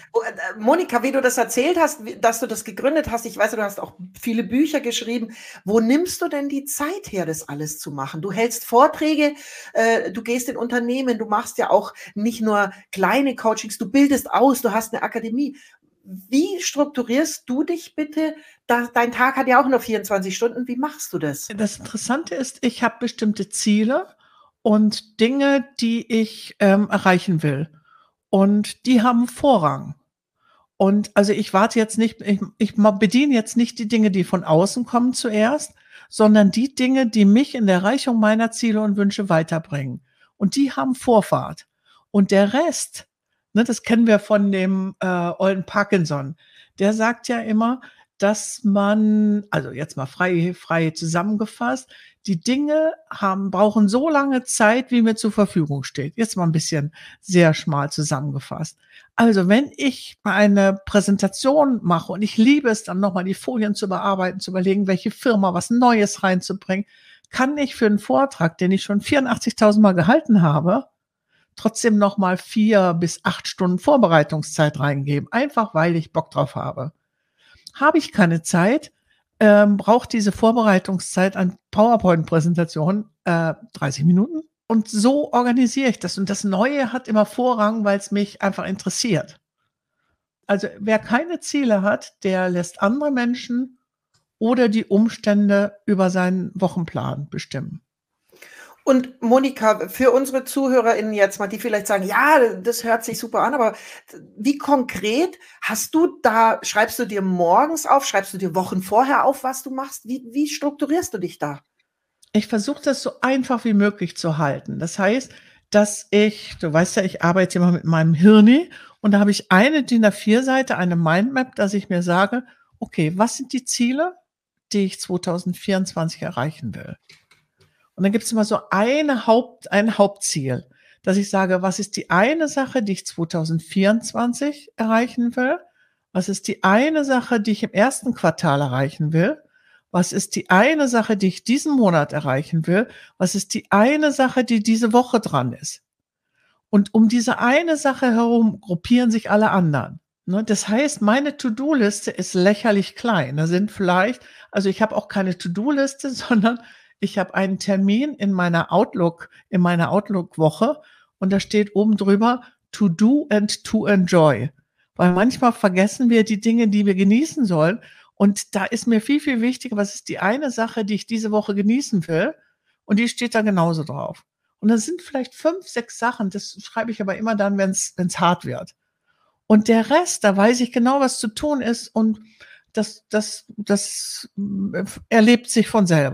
Monika, wie du das erzählt hast, dass du das gegründet hast, ich weiß, du hast auch viele Bücher geschrieben. Wo nimmst du denn die Zeit her, das alles zu machen? Du hältst Vorträge, du gehst in Unternehmen, du machst ja auch nicht nur kleine Coachings, du bildest aus, du hast eine Akademie. Wie strukturierst du dich bitte? Dein Tag hat ja auch nur 24 Stunden. Wie machst du das? Das Interessante ist, ich habe bestimmte Ziele und Dinge, die ich erreichen will. Und die haben Vorrang. Und also ich warte jetzt nicht, ich bediene jetzt nicht die Dinge, die von außen kommen zuerst, sondern die Dinge, die mich in der Erreichung meiner Ziele und Wünsche weiterbringen. Und die haben Vorfahrt. Und der Rest, ne, das kennen wir von dem Olden Parkinson, der sagt ja immer, dass man, also jetzt mal frei zusammengefasst, die Dinge brauchen so lange Zeit, wie mir zur Verfügung steht. Jetzt mal ein bisschen sehr schmal zusammengefasst. Also wenn ich eine Präsentation mache und ich liebe es dann nochmal die Folien zu bearbeiten, zu überlegen, welche Firma was Neues reinzubringen, kann ich für einen Vortrag, den ich schon 84.000 Mal gehalten habe, trotzdem nochmal 4 bis 8 Stunden Vorbereitungszeit reingeben, einfach weil ich Bock drauf habe. Habe ich keine Zeit, braucht diese Vorbereitungszeit an PowerPoint-Präsentationen 30 Minuten. Und so organisiere ich das. Und das Neue hat immer Vorrang, weil es mich einfach interessiert. Also wer keine Ziele hat, der lässt andere Menschen oder die Umstände über seinen Wochenplan bestimmen. Und Monika, für unsere ZuhörerInnen jetzt mal, die vielleicht sagen, ja, das hört sich super an, aber wie konkret schreibst du dir morgens auf, schreibst du dir Wochen vorher auf, was du machst? Wie strukturierst du dich da? Ich versuche das so einfach wie möglich zu halten. Das heißt, du weißt ja, ich arbeite immer mit meinem Hirni und da habe ich eine DIN A4-Seite, eine Mindmap, dass ich mir sage, okay, was sind die Ziele, die ich 2024 erreichen will? Und dann gibt es immer so ein Hauptziel, dass ich sage, was ist die eine Sache, die ich 2024 erreichen will? Was ist die eine Sache, die ich im ersten Quartal erreichen will? Was ist die eine Sache, die ich diesen Monat erreichen will? Was ist die eine Sache, die diese Woche dran ist? Und um diese eine Sache herum gruppieren sich alle anderen. Ne? Das heißt, meine To-Do-Liste ist lächerlich klein. Da sind vielleicht, also ich habe auch keine To-Do-Liste, sondern ich habe einen Termin in meiner Outlook-Woche und da steht oben drüber To Do and to enjoy. Weil manchmal vergessen wir die Dinge, die wir genießen sollen. Und da ist mir viel, viel wichtiger, was ist die eine Sache, die ich diese Woche genießen will? Und die steht da genauso drauf. Und das sind vielleicht 5, 6 Sachen, das schreibe ich aber immer dann, wenn es hart wird. Und der Rest, da weiß ich genau, was zu tun ist und das erlebt sich von selber.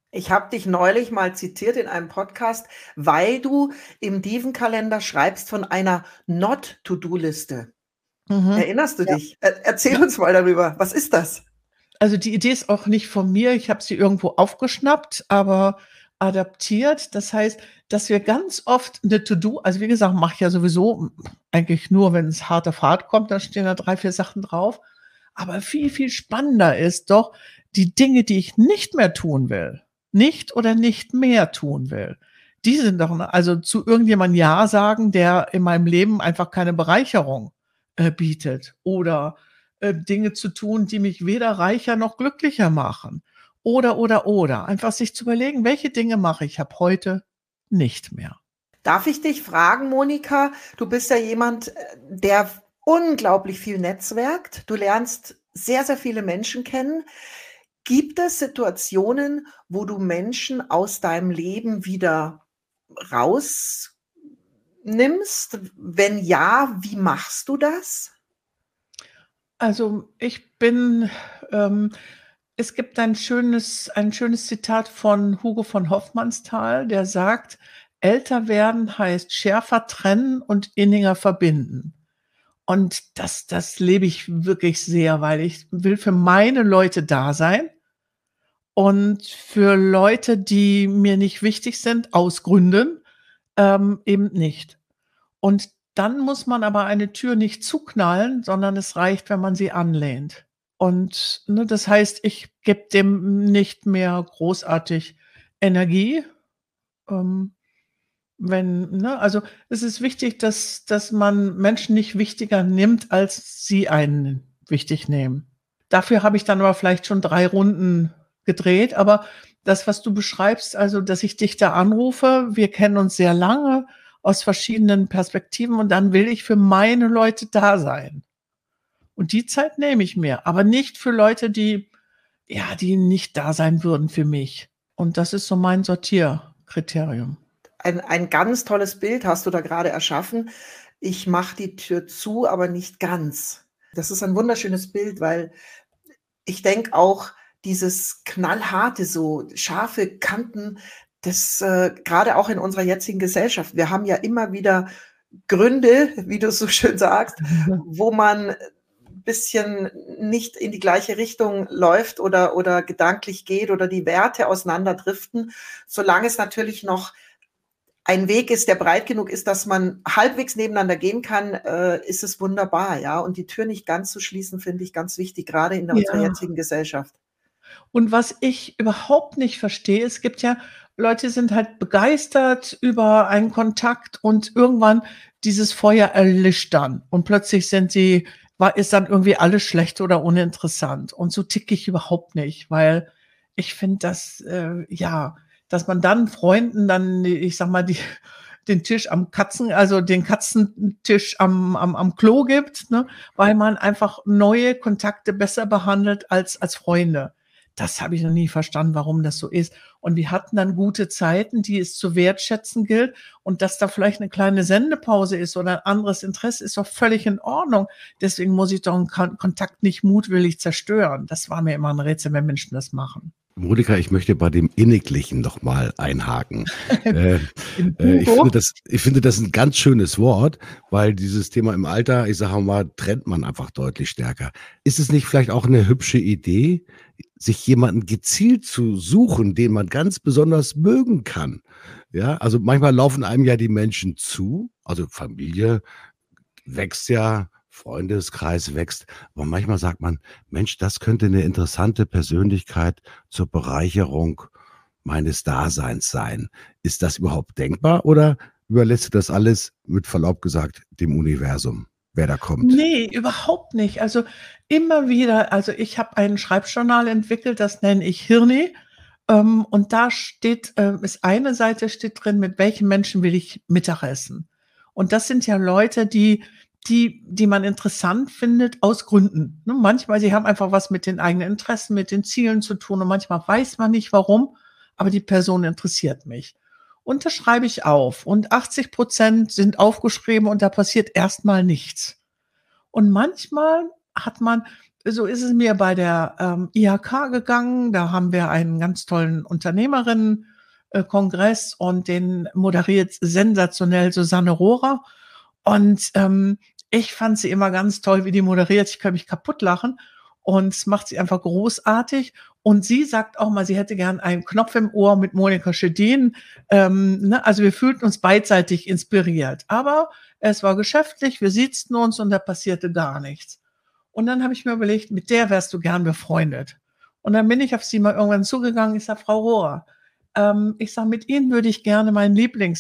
Ich habe dich neulich mal zitiert in einem Podcast, weil du im Divenkalender schreibst von einer Not-to-Do-Liste. Mhm. Erinnerst du Ja. dich? Erzähl Ja. uns mal darüber. Was ist das? Also die Idee ist auch nicht von mir. Ich habe sie irgendwo aufgeschnappt, aber adaptiert. Das heißt, dass wir ganz oft eine To-Do, also wie gesagt, mache ich ja sowieso eigentlich nur, wenn es hart auf hart kommt, dann stehen da 3, 4 Sachen drauf. Aber viel, viel spannender ist doch die Dinge, die ich nicht mehr tun will, nicht oder nicht mehr tun will. Die sind doch, also zu irgendjemandem Ja sagen, der in meinem Leben einfach keine Bereicherung bietet, oder Dinge zu tun, die mich weder reicher noch glücklicher machen. Oder. Einfach sich zu überlegen, welche Dinge mache ich ab heute nicht mehr. Darf ich dich fragen, Monika? Du bist ja jemand, der unglaublich viel netzwerkt. Du lernst sehr, sehr viele Menschen kennen. Gibt es Situationen, wo du Menschen aus deinem Leben wieder rausnimmst? Wenn ja, wie machst du das? Also ich bin, es gibt ein schönes Zitat von Hugo von Hofmannsthal, der sagt: „Älter werden heißt schärfer trennen und inniger verbinden." Und das lebe ich wirklich sehr, weil ich will für meine Leute da sein und für Leute, die mir nicht wichtig sind, aus Gründen, eben nicht. Und dann muss man aber eine Tür nicht zuknallen, sondern es reicht, wenn man sie anlehnt. Und, ne, das heißt, ich gebe dem nicht mehr großartig Energie. Ähm, wenn, ne, also es ist wichtig, dass man Menschen nicht wichtiger nimmt, als sie einen wichtig nehmen. Dafür habe ich dann aber vielleicht schon 3 Runden gedreht, aber das, was du beschreibst, also, dass ich dich da anrufe, wir kennen uns sehr lange aus verschiedenen Perspektiven und dann will ich für meine Leute da sein. Und die Zeit nehme ich mir, aber nicht für Leute, die nicht da sein würden für mich. Und das ist so mein Sortierkriterium. Ein ganz tolles Bild hast du da gerade erschaffen. Ich mache die Tür zu, aber nicht ganz. Das ist ein wunderschönes Bild, weil ich denke auch, dieses knallharte, so scharfe Kanten, das gerade auch in unserer jetzigen Gesellschaft. Wir haben ja immer wieder Gründe, wie du so schön sagst, wo man ein bisschen nicht in die gleiche Richtung läuft oder gedanklich geht oder die Werte auseinanderdriften, solange es natürlich noch ein Weg ist, der breit genug ist, dass man halbwegs nebeneinander gehen kann, ist es wunderbar, ja. Und die Tür nicht ganz zu schließen, finde ich ganz wichtig, gerade in unserer Ja. jetzigen Gesellschaft. Und was ich überhaupt nicht verstehe, es gibt ja Leute, die sind halt begeistert über einen Kontakt und irgendwann dieses Feuer erlischt dann und plötzlich ist dann irgendwie alles schlecht oder uninteressant. Und so ticke ich überhaupt nicht, weil ich finde, dass man dann Freunden dann, ich sag mal, den den Katzentisch am Klo gibt, ne, weil man einfach neue Kontakte besser behandelt als Freunde. Das habe ich noch nie verstanden, warum das so ist. Und wir hatten dann gute Zeiten, die es zu wertschätzen gilt. Und dass da vielleicht eine kleine Sendepause ist oder ein anderes Interesse, ist doch völlig in Ordnung. Deswegen muss ich doch einen Kontakt nicht mutwillig zerstören. Das war mir immer ein Rätsel, wenn Menschen das machen. Monika, ich möchte bei dem Inniglichen noch mal einhaken. Ich finde das ein ganz schönes Wort, weil dieses Thema im Alter, ich sage mal, trennt man einfach deutlich stärker. Ist es nicht vielleicht auch eine hübsche Idee, sich jemanden gezielt zu suchen, den man ganz besonders mögen kann? Ja, also manchmal laufen einem ja die Menschen zu, also Familie wächst ja, Freundeskreis wächst, aber manchmal sagt man, Mensch, das könnte eine interessante Persönlichkeit zur Bereicherung meines Daseins sein. Ist das überhaupt denkbar oder überlässt du das alles, mit Verlaub gesagt, dem Universum, wer da kommt? Nee, überhaupt nicht. Also immer wieder, also ich habe ein Schreibjournal entwickelt, das nenne ich Hirni. Und da ist eine Seite steht drin, mit welchen Menschen will ich Mittagessen. Und das sind ja Leute, die man interessant findet aus Gründen. Ne, manchmal, sie haben einfach was mit den eigenen Interessen, mit den Zielen zu tun und manchmal weiß man nicht warum, aber die Person interessiert mich. Und das schreibe ich auf. Und 80% sind aufgeschrieben und da passiert erstmal nichts. Und manchmal hat man so ist es mir bei der IHK gegangen. Da haben wir einen ganz tollen Unternehmerinnen-Kongress und den moderiert sensationell Susanne Rohrer. Und ich fand sie immer ganz toll, wie die moderiert. Ich kann mich kaputt lachen. Und es macht sie einfach großartig. Und sie sagt auch mal, sie hätte gern einen Knopf im Ohr mit Monika Schedin. Also wir fühlten uns beidseitig inspiriert. Aber es war geschäftlich, wir siezten uns und da passierte gar nichts. Und dann habe ich mir überlegt, mit der wärst du gern befreundet. Und dann bin ich auf sie mal irgendwann zugegangen. Ich sage, Frau Rohr, ich sage, mit Ihnen würde ich gerne mein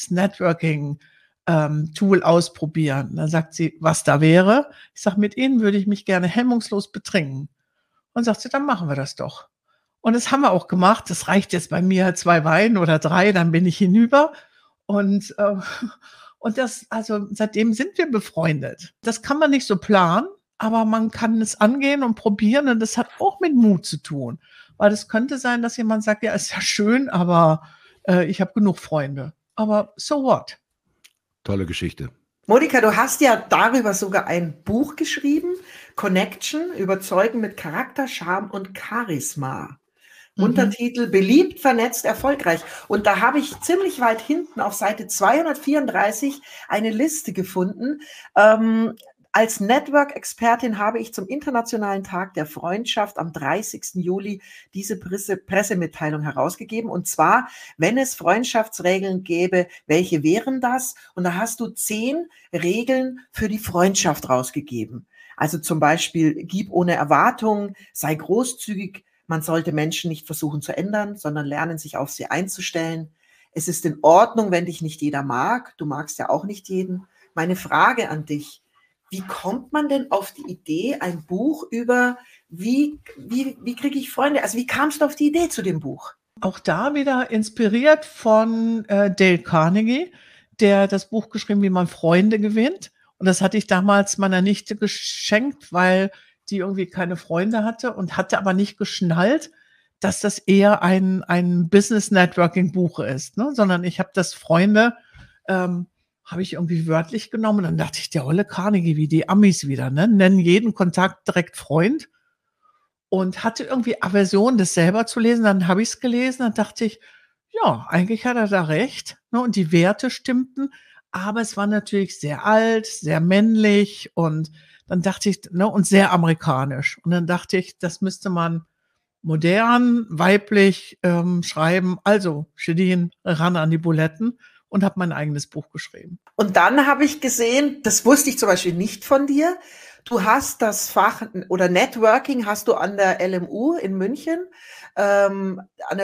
Lieblings-Networking-Tool ausprobieren. Dann sagt sie, was da wäre. Ich sage, mit Ihnen würde ich mich gerne hemmungslos betrinken. Und sagt sie, dann machen wir das doch. Und das haben wir auch gemacht. Das reicht jetzt bei mir 2 Wein oder 3, dann bin ich hinüber. Und das, also seitdem sind wir befreundet. Das kann man nicht so planen, aber man kann es angehen und probieren. Und das hat auch mit Mut zu tun. Weil es könnte sein, dass jemand sagt, ja, ist ja schön, aber ich habe genug Freunde. Aber so what? Tolle Geschichte. Monika, du hast ja darüber sogar ein Buch geschrieben, Connection, Überzeugen mit Charakter, Charme und Charisma. Untertitel beliebt, vernetzt, erfolgreich. Und da habe ich ziemlich weit hinten auf Seite 234 eine Liste gefunden. Als Network-Expertin habe ich zum Internationalen Tag der Freundschaft am 30. Juli diese Pressemitteilung herausgegeben. Und zwar, wenn es Freundschaftsregeln gäbe, welche wären das? Und da hast du 10 Regeln für die Freundschaft rausgegeben. Also zum Beispiel, gib ohne Erwartung, sei großzügig, man sollte Menschen nicht versuchen zu ändern, sondern lernen, sich auf sie einzustellen. Es ist in Ordnung, wenn dich nicht jeder mag. Du magst ja auch nicht jeden. Meine Frage an dich: Wie kommt man denn auf die Idee, ein Buch über wie kriege ich Freunde? Also wie kamst du auf die Idee zu dem Buch? Auch da wieder inspiriert von Dale Carnegie, der das Buch geschrieben, wie man Freunde gewinnt. Und das hatte ich damals meiner Nichte geschenkt, weil die irgendwie keine Freunde hatte und hatte aber nicht geschnallt, dass das eher ein Business-Networking-Buch ist, ne? Sondern ich habe das Freunde habe ich irgendwie wörtlich genommen. Und dann dachte ich, der olle Carnegie, wie die Amis wieder, ne? Nennen jeden Kontakt direkt Freund. Und hatte irgendwie Aversion, das selber zu lesen. Dann habe ich es gelesen, dann dachte ich, ja, eigentlich hat er da recht. Ne? Und die Werte stimmten. Aber es war natürlich sehr alt, sehr männlich und dann dachte ich, ne, und sehr amerikanisch. Und dann dachte ich, das müsste man modern, weiblich schreiben. Also, Schedin, ran an die Buletten. Und habe mein eigenes Buch geschrieben. Und dann habe ich gesehen, das wusste ich zum Beispiel nicht von dir, du hast das Fach oder Networking hast du an der LMU in München, an der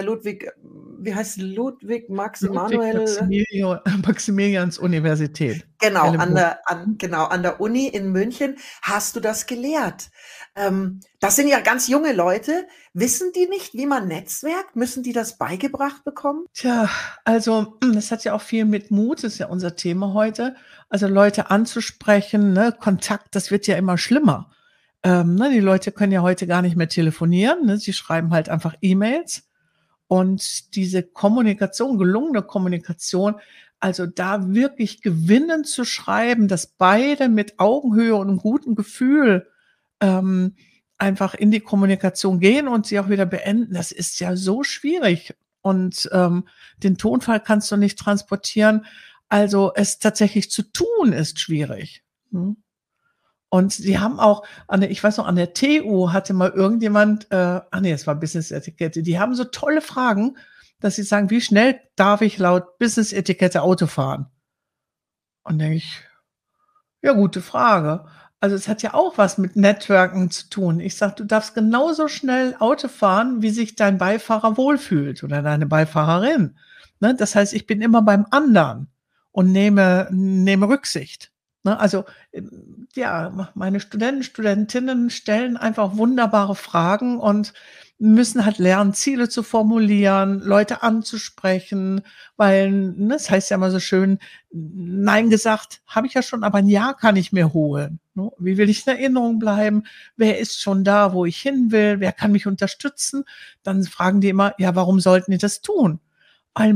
Maximilians Universität. Genau, an der Uni in München hast du das gelehrt. Das sind ja ganz junge Leute. Wissen die nicht, wie man netzwerkt? Müssen die das beigebracht bekommen? Tja, also das hat ja auch viel mit Mut, das ist ja unser Thema heute. Also Leute anzusprechen, ne? Kontakt, das wird ja immer schlimmer. Die Leute können ja heute gar nicht mehr telefonieren, ne? Sie schreiben halt einfach E-Mails. Und diese Kommunikation, gelungene Kommunikation, also da wirklich gewinnend zu schreiben, dass beide mit Augenhöhe und einem guten Gefühl einfach in die Kommunikation gehen und sie auch wieder beenden, das ist ja so schwierig. Und den Tonfall kannst du nicht transportieren. Also es tatsächlich zu tun, ist schwierig. Und sie haben auch, ich weiß noch, an der TU hatte mal irgendjemand, es war Business-Etikette, die haben so tolle Fragen, dass sie sagen, wie schnell darf ich laut Business-Etikette Auto fahren? Und denke ich, ja, gute Frage. Also es hat ja auch was mit Networken zu tun. Ich sage, du darfst genauso schnell Auto fahren, wie sich dein Beifahrer wohlfühlt oder deine Beifahrerin. Ne? Das heißt, ich bin immer beim anderen und nehme Rücksicht. Ne? Also ja, meine Studentinnen stellen einfach wunderbare Fragen und müssen halt lernen, Ziele zu formulieren, Leute anzusprechen, weil, das heißt ja immer so schön, Nein gesagt habe ich ja schon, aber ein Ja kann ich mir holen. Ne? Wie will ich in Erinnerung bleiben? Wer ist schon da, wo ich hin will? Wer kann mich unterstützen? Dann fragen die immer, ja, warum sollten die das tun? Weil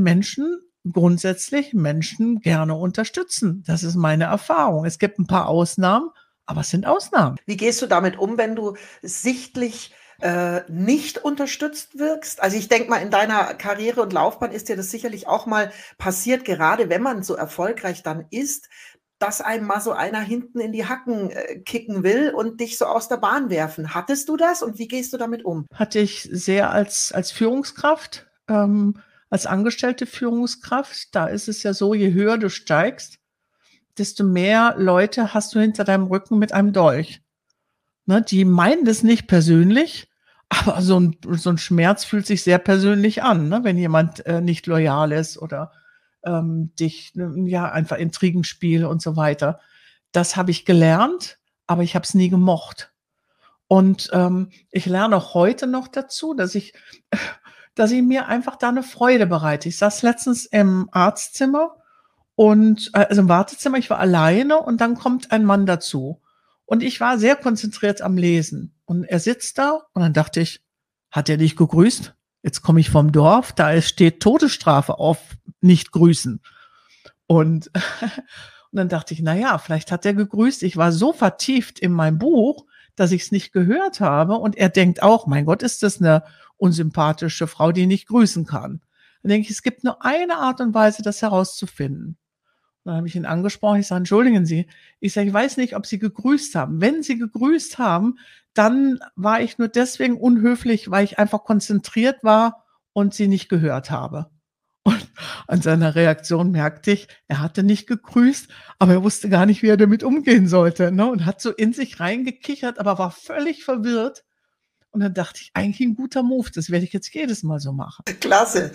grundsätzlich Menschen gerne unterstützen. Das ist meine Erfahrung. Es gibt ein paar Ausnahmen, Aber es sind Ausnahmen. Wie gehst du damit um, wenn du sichtlich nicht unterstützt wirkst? Also ich denke mal, in deiner Karriere und Laufbahn ist dir das sicherlich auch mal passiert, gerade wenn man so erfolgreich dann ist, dass einem mal so einer hinten in die Hacken kicken will und dich so aus der Bahn werfen. Hattest du das und wie gehst du damit um? Hatte ich sehr als Führungskraft, als angestellte Führungskraft. Da ist es ja so, je höher du steigst, desto mehr Leute hast du hinter deinem Rücken mit einem Dolch. Ne, die meinen das nicht persönlich, aber so ein Schmerz fühlt sich sehr persönlich an, ne, wenn jemand nicht loyal ist oder dich, ja, einfach Intrigenspiel und so weiter. Das habe ich gelernt, aber ich habe es nie gemocht. Und ich lerne auch heute noch dazu, dass ich mir einfach da eine Freude bereite. Ich saß letztens im Arztzimmer und also im Wartezimmer, ich war alleine und dann kommt ein Mann dazu. Und ich war sehr konzentriert am Lesen. Und er sitzt da und dann dachte ich, hat er dich gegrüßt? Jetzt komme ich vom Dorf, da steht Todesstrafe auf nicht grüßen. Und, und dann dachte ich, na ja, vielleicht hat er gegrüßt. Ich war so vertieft in meinem Buch, dass ich es nicht gehört habe. Und er denkt auch, mein Gott, ist das eine unsympathische Frau, die nicht grüßen kann. Dann denke ich, es gibt nur eine Art und Weise, das herauszufinden. Dann habe ich ihn angesprochen, ich sage, entschuldigen Sie. Ich sage, ich weiß nicht, ob Sie gegrüßt haben. Wenn Sie gegrüßt haben, dann war ich nur deswegen unhöflich, weil ich einfach konzentriert war und Sie nicht gehört habe. Und an seiner Reaktion merkte ich, er hatte nicht gegrüßt, aber er wusste gar nicht, wie er damit umgehen sollte, ne? Und hat so in sich reingekichert, aber war völlig verwirrt. Und dann dachte ich, eigentlich ein guter Move, das werde ich jetzt jedes Mal so machen. Klasse.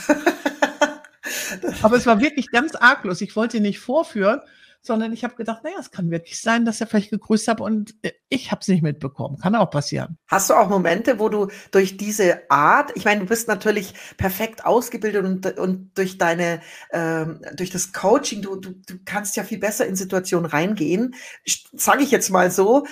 Aber es war wirklich ganz arglos. Ich wollte ihn nicht vorführen, sondern ich habe gedacht, naja, es kann wirklich sein, dass er vielleicht gegrüßt hat und ich habe es nicht mitbekommen. Kann auch passieren. Hast du auch Momente, wo du durch diese Art, ich meine, du bist natürlich perfekt ausgebildet und durch durch das Coaching, du kannst ja viel besser in Situationen reingehen, sage ich jetzt mal so.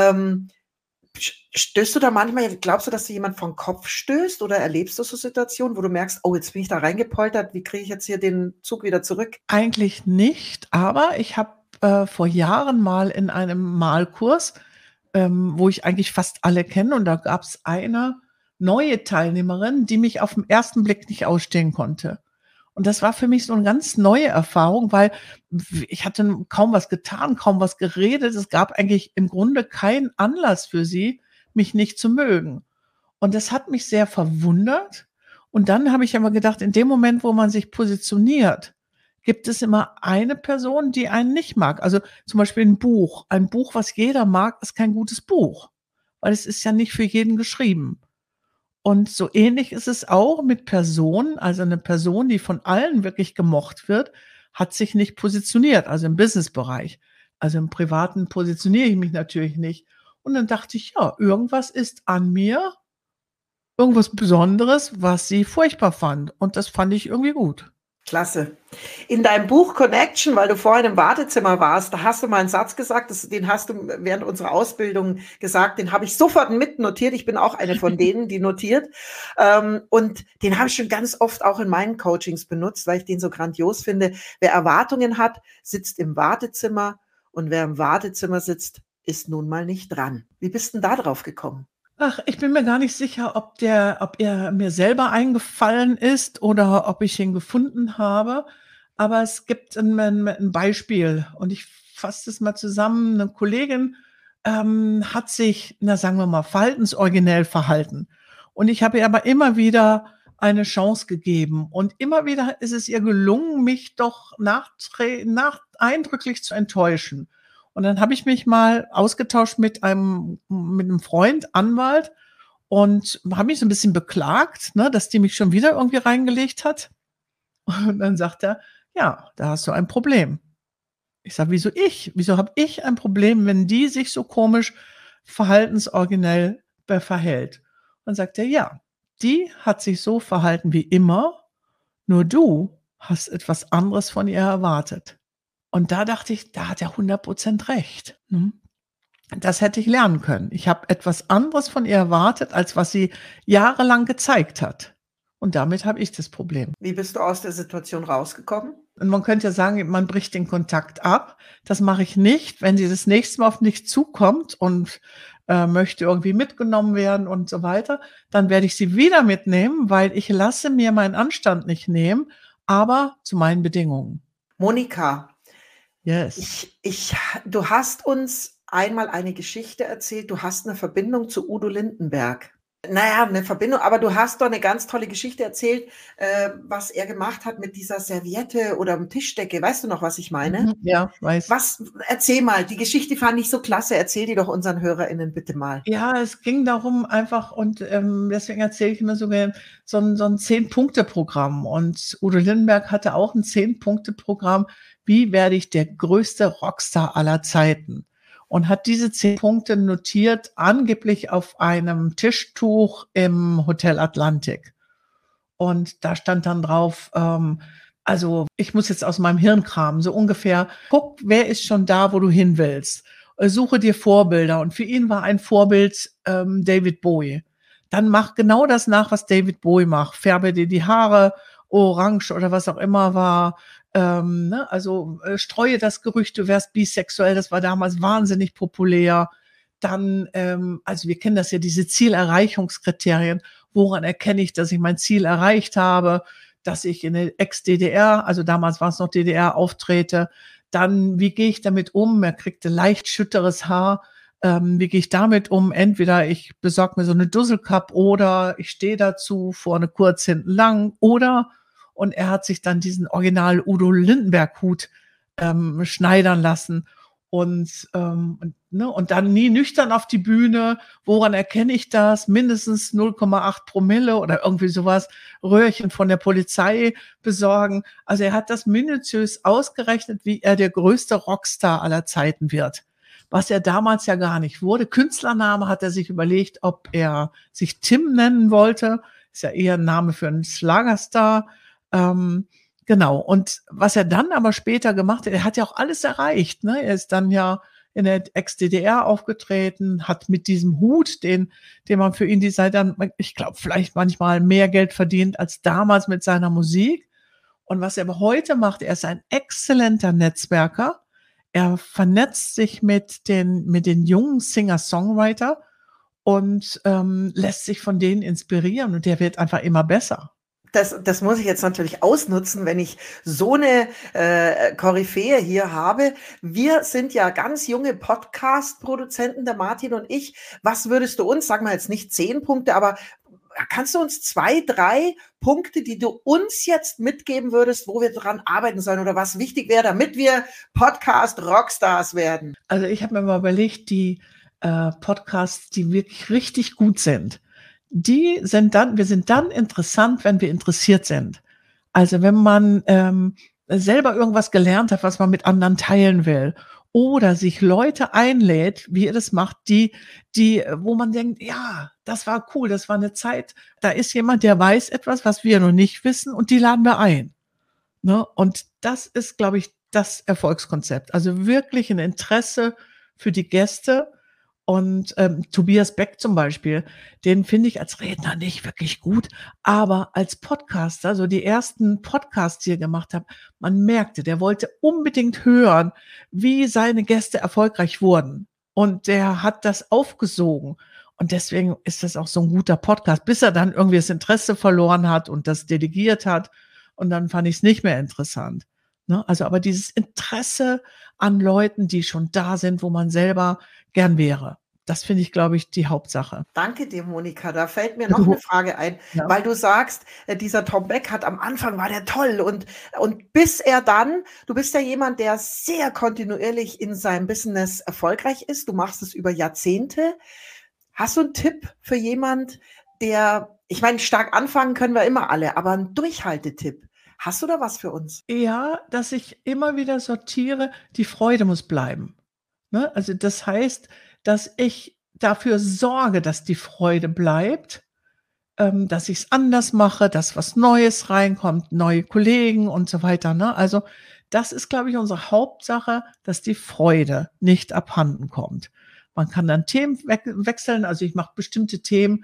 Stößt du da manchmal, glaubst du, dass du jemand vom Kopf stößt oder erlebst du so Situationen, wo du merkst, oh, jetzt bin ich da reingepoltert, wie kriege ich jetzt hier den Zug wieder zurück? Eigentlich nicht, aber ich habe vor Jahren mal in einem Malkurs, wo ich eigentlich fast alle kenne, und da gab es eine neue Teilnehmerin, die mich auf den ersten Blick nicht ausstehen konnte. Und das war für mich so eine ganz neue Erfahrung, weil ich hatte kaum was getan, kaum was geredet. Es gab eigentlich im Grunde keinen Anlass für sie, mich nicht zu mögen. Und das hat mich sehr verwundert. Und dann habe ich aber gedacht, in dem Moment, wo man sich positioniert, gibt es immer eine Person, die einen nicht mag. Also zum Beispiel ein Buch. Ein Buch, was jeder mag, ist kein gutes Buch, weil es ist ja nicht für jeden geschrieben. Und so ähnlich ist es auch mit Personen. Also eine Person, die von allen wirklich gemocht wird, hat sich nicht positioniert, also im Businessbereich. Also im Privaten positioniere ich mich natürlich nicht. Und dann dachte ich, ja, irgendwas ist an mir, irgendwas Besonderes, was sie furchtbar fand. Und das fand ich irgendwie gut. Klasse. In deinem Buch Connection, weil du vorhin im Wartezimmer warst, da hast du mal einen Satz gesagt, den hast du während unserer Ausbildung gesagt, den habe ich sofort mitnotiert. Ich bin auch eine von denen, die notiert. Und den habe ich schon ganz oft auch in meinen Coachings benutzt, weil ich den so grandios finde. Wer Erwartungen hat, sitzt im Wartezimmer, und wer im Wartezimmer sitzt, ist nun mal nicht dran. Wie bist denn da drauf gekommen? Ach, ich bin mir gar nicht sicher, ob er mir selber eingefallen ist oder ob ich ihn gefunden habe. Aber es gibt ein Beispiel und ich fasse das mal zusammen. Eine Kollegin hat sich, na sagen wir mal, verhaltensoriginell verhalten. Und ich habe ihr aber immer wieder eine Chance gegeben. Und immer wieder ist es ihr gelungen, mich doch eindrücklich zu enttäuschen. Und dann habe ich mich mal ausgetauscht mit einem Freund, Anwalt, und habe mich so ein bisschen beklagt, ne, dass die mich schon wieder irgendwie reingelegt hat. Und dann sagt er, ja, da hast du ein Problem. Ich sage, wieso ich? Wieso habe ich ein Problem, wenn die sich so komisch verhaltensoriginell verhält? Und dann sagt er, ja, die hat sich so verhalten wie immer, nur du hast etwas anderes von ihr erwartet. Und da dachte ich, da hat er 100% recht. Das hätte ich lernen können. Ich habe etwas anderes von ihr erwartet, als was sie jahrelang gezeigt hat. Und damit habe ich das Problem. Wie bist du aus der Situation rausgekommen? Und man könnte ja sagen, man bricht den Kontakt ab. Das mache ich nicht. Wenn sie das nächste Mal auf mich zukommt und möchte irgendwie mitgenommen werden und so weiter, dann werde ich sie wieder mitnehmen, weil ich lasse mir meinen Anstand nicht nehmen, aber zu meinen Bedingungen. Monika, Yes. du hast uns einmal eine Geschichte erzählt, du hast eine Verbindung zu Udo Lindenberg. Naja, eine Verbindung, aber du hast doch eine ganz tolle Geschichte erzählt, was er gemacht hat mit dieser Serviette oder Tischdecke. Weißt du noch, was ich meine? Ja, weiß. Erzähl mal, die Geschichte fand ich so klasse. Erzähl die doch unseren HörerInnen bitte mal. Ja, es ging darum einfach und deswegen erzähle ich immer so gerne so ein 10-Punkte-Programm. Und Udo Lindenberg hatte auch ein 10-Punkte-Programm. Wie werde ich der größte Rockstar aller Zeiten? Und hat diese 10 Punkte notiert, angeblich auf einem Tischtuch im Hotel Atlantik. Und da stand dann drauf, also ich muss jetzt aus meinem Hirn kramen, so ungefähr, guck, wer ist schon da, wo du hin willst? Suche dir Vorbilder. Und für ihn war ein Vorbild David Bowie. Dann mach genau das nach, was David Bowie macht. Färbe dir die Haare orange oder was auch immer war. Also streue das Gerücht, du wärst bisexuell. Das war damals wahnsinnig populär. Dann, also wir kennen das ja, diese Zielerreichungskriterien. Woran erkenne ich, dass ich mein Ziel erreicht habe, dass ich in der Ex-DDR, also damals war es noch DDR, auftrete. Dann, wie gehe ich damit um? Er kriegte leicht schütteres Haar. Wie gehe ich damit um? Entweder ich besorge mir so eine Dusselkapp oder ich stehe dazu, vorne kurz, hinten lang. Oder, und er hat sich dann diesen Original Udo Lindenberg Hut schneidern lassen. Und dann nie nüchtern auf die Bühne. Woran erkenne ich das? Mindestens 0,8 Promille oder irgendwie sowas. Röhrchen von der Polizei besorgen. Also er hat das minutiös ausgerechnet, wie er der größte Rockstar aller Zeiten wird. Was er damals ja gar nicht wurde. Künstlername hat er sich überlegt, ob er sich Tim nennen wollte. Ist ja eher ein Name für einen Schlagerstar. Genau. Und was er dann aber später gemacht hat, er hat ja auch alles erreicht. Ne? Er ist dann ja in der Ex-DDR aufgetreten, hat mit diesem Hut, den man für ihn die Zeit dann, ich glaube, vielleicht manchmal mehr Geld verdient als damals mit seiner Musik. Und was er aber heute macht, er ist ein exzellenter Netzwerker. Er vernetzt sich mit den jungen Singer-Songwriter und lässt sich von denen inspirieren. Und der wird einfach immer besser. Das muss ich jetzt natürlich ausnutzen, wenn ich so eine Koryphäe hier habe. Wir sind ja ganz junge Podcast-Produzenten, der Martin und ich. Was würdest du uns, sagen wir jetzt nicht 10 Punkte, aber kannst du uns 2, 3 Punkte, die du uns jetzt mitgeben würdest, wo wir dran arbeiten sollen oder was wichtig wäre, damit wir Podcast-Rockstars werden? Also ich habe mir mal überlegt, die Podcasts, die wirklich richtig gut sind, wir sind dann interessant, wenn wir interessiert sind. Also wenn man selber irgendwas gelernt hat, was man mit anderen teilen will oder sich Leute einlädt, wie ihr das macht, wo man denkt, ja, das war cool, das war eine Zeit, da ist jemand, der weiß etwas, was wir noch nicht wissen und die laden wir ein. Ne? Und das ist, glaube ich, das Erfolgskonzept. Also wirklich ein Interesse für die Gäste. Und Tobias Beck zum Beispiel, den finde ich als Redner nicht wirklich gut, aber als Podcaster, so die ersten Podcasts, die er gemacht hat, man merkte, der wollte unbedingt hören, wie seine Gäste erfolgreich wurden. Und der hat das aufgesogen. Und deswegen ist das auch so ein guter Podcast, bis er dann irgendwie das Interesse verloren hat und das delegiert hat. Und dann fand ich es nicht mehr interessant. Ne? Also aber dieses Interesse an Leuten, die schon da sind, wo man selber gern wäre. Das finde ich, glaube ich, die Hauptsache. Danke dir, Monika. Da fällt mir noch eine Frage ein, ja. Weil du sagst, dieser Tom Beck am Anfang war der toll und bis er dann, du bist ja jemand, der sehr kontinuierlich in seinem Business erfolgreich ist. Du machst es über Jahrzehnte. Hast du einen Tipp für jemand, ich meine, stark anfangen können wir immer alle, aber einen Durchhaltetipp? Hast du da was für uns? Ja, dass ich immer wieder sortiere, die Freude muss bleiben. Ne? Also das heißt, dass ich dafür sorge, dass die Freude bleibt, dass ich es anders mache, dass was Neues reinkommt, neue Kollegen und so weiter. Ne? Also das ist, glaube ich, unsere Hauptsache, dass die Freude nicht abhanden kommt. Man kann dann Themen wechseln, also ich mache bestimmte Themen,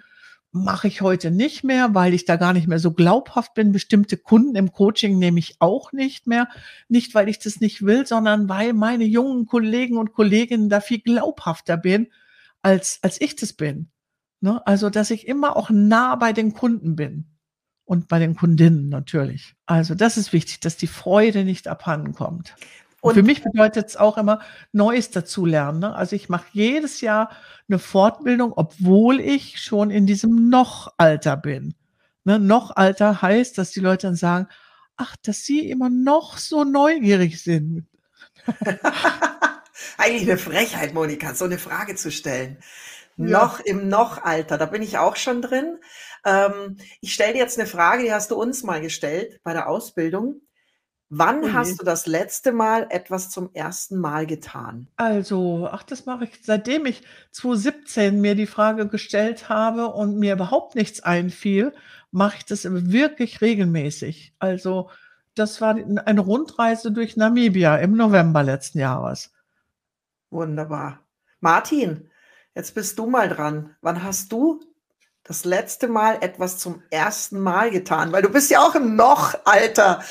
mache ich heute nicht mehr, weil ich da gar nicht mehr so glaubhaft bin. Bestimmte Kunden im Coaching nehme ich auch nicht mehr. Nicht, weil ich das nicht will, sondern weil meine jungen Kollegen und Kolleginnen da viel glaubhafter bin, als ich das bin. Ne? Also, dass ich immer auch nah bei den Kunden bin und bei den Kundinnen natürlich. Also, das ist wichtig, dass die Freude nicht abhanden kommt. Und für mich bedeutet es auch immer Neues dazulernen. Ne? Also ich mache jedes Jahr eine Fortbildung, obwohl ich schon in diesem Noch-Alter bin. Ne? Noch-Alter heißt, dass die Leute dann sagen, ach, dass sie immer noch so neugierig sind. Eigentlich eine Frechheit, Monika, so eine Frage zu stellen. Ja. Noch im Noch-Alter, da bin ich auch schon drin. Ich stelle dir jetzt eine Frage, die hast du uns mal gestellt bei der Ausbildung. Wann hast du das letzte Mal etwas zum ersten Mal getan? Also, das mache ich, seitdem ich 2017 mir die Frage gestellt habe und mir überhaupt nichts einfiel, mache ich das wirklich regelmäßig. Also, das war eine Rundreise durch Namibia im November letzten Jahres. Wunderbar. Martin, jetzt bist du mal dran. Wann hast du das letzte Mal etwas zum ersten Mal getan? Weil du bist ja auch im Noch-Alter.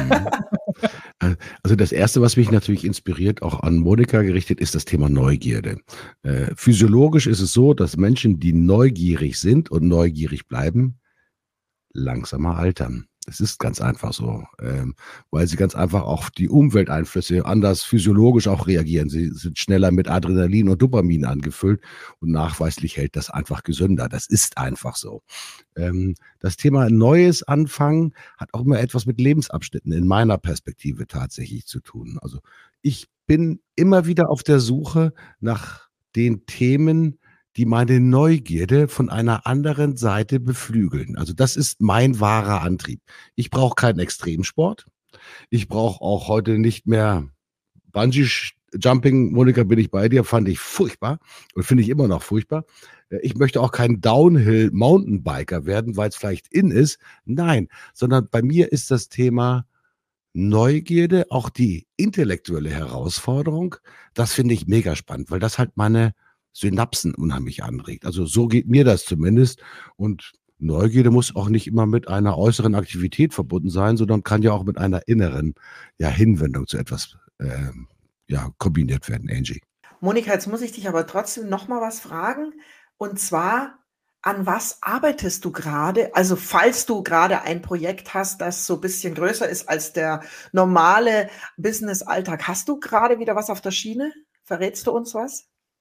Also das Erste, was mich natürlich inspiriert, auch an Monika gerichtet, ist das Thema Neugierde. Physiologisch ist es so, dass Menschen, die neugierig sind und neugierig bleiben, langsamer altern. Es ist ganz einfach so, weil sie ganz einfach auf die Umwelteinflüsse anders physiologisch auch reagieren. Sie sind schneller mit Adrenalin und Dopamin angefüllt und nachweislich hält das einfach gesünder. Das ist einfach so. Das Thema Neues anfangen hat auch immer etwas mit Lebensabschnitten in meiner Perspektive tatsächlich zu tun. Also ich bin immer wieder auf der Suche nach den Themen, die meine Neugierde von einer anderen Seite beflügeln. Also das ist mein wahrer Antrieb. Ich brauche keinen Extremsport. Ich brauche auch heute nicht mehr Bungee-Jumping. Monika, bin ich bei dir, fand ich furchtbar und finde ich immer noch furchtbar. Ich möchte auch kein Downhill-Mountainbiker werden, weil es vielleicht in ist. Nein, sondern bei mir ist das Thema Neugierde, auch die intellektuelle Herausforderung. Das finde ich mega spannend, weil das halt meine Synapsen unheimlich anregt. Also so geht mir das zumindest. Und Neugierde muss auch nicht immer mit einer äußeren Aktivität verbunden sein, sondern kann ja auch mit einer inneren Hinwendung zu etwas kombiniert werden, Angie. Monika, jetzt muss ich dich aber trotzdem noch mal was fragen. Und zwar, an was arbeitest du gerade? Also falls du gerade ein Projekt hast, das so ein bisschen größer ist als der normale Business-Alltag, hast du gerade wieder was auf der Schiene? Verrätst du uns was?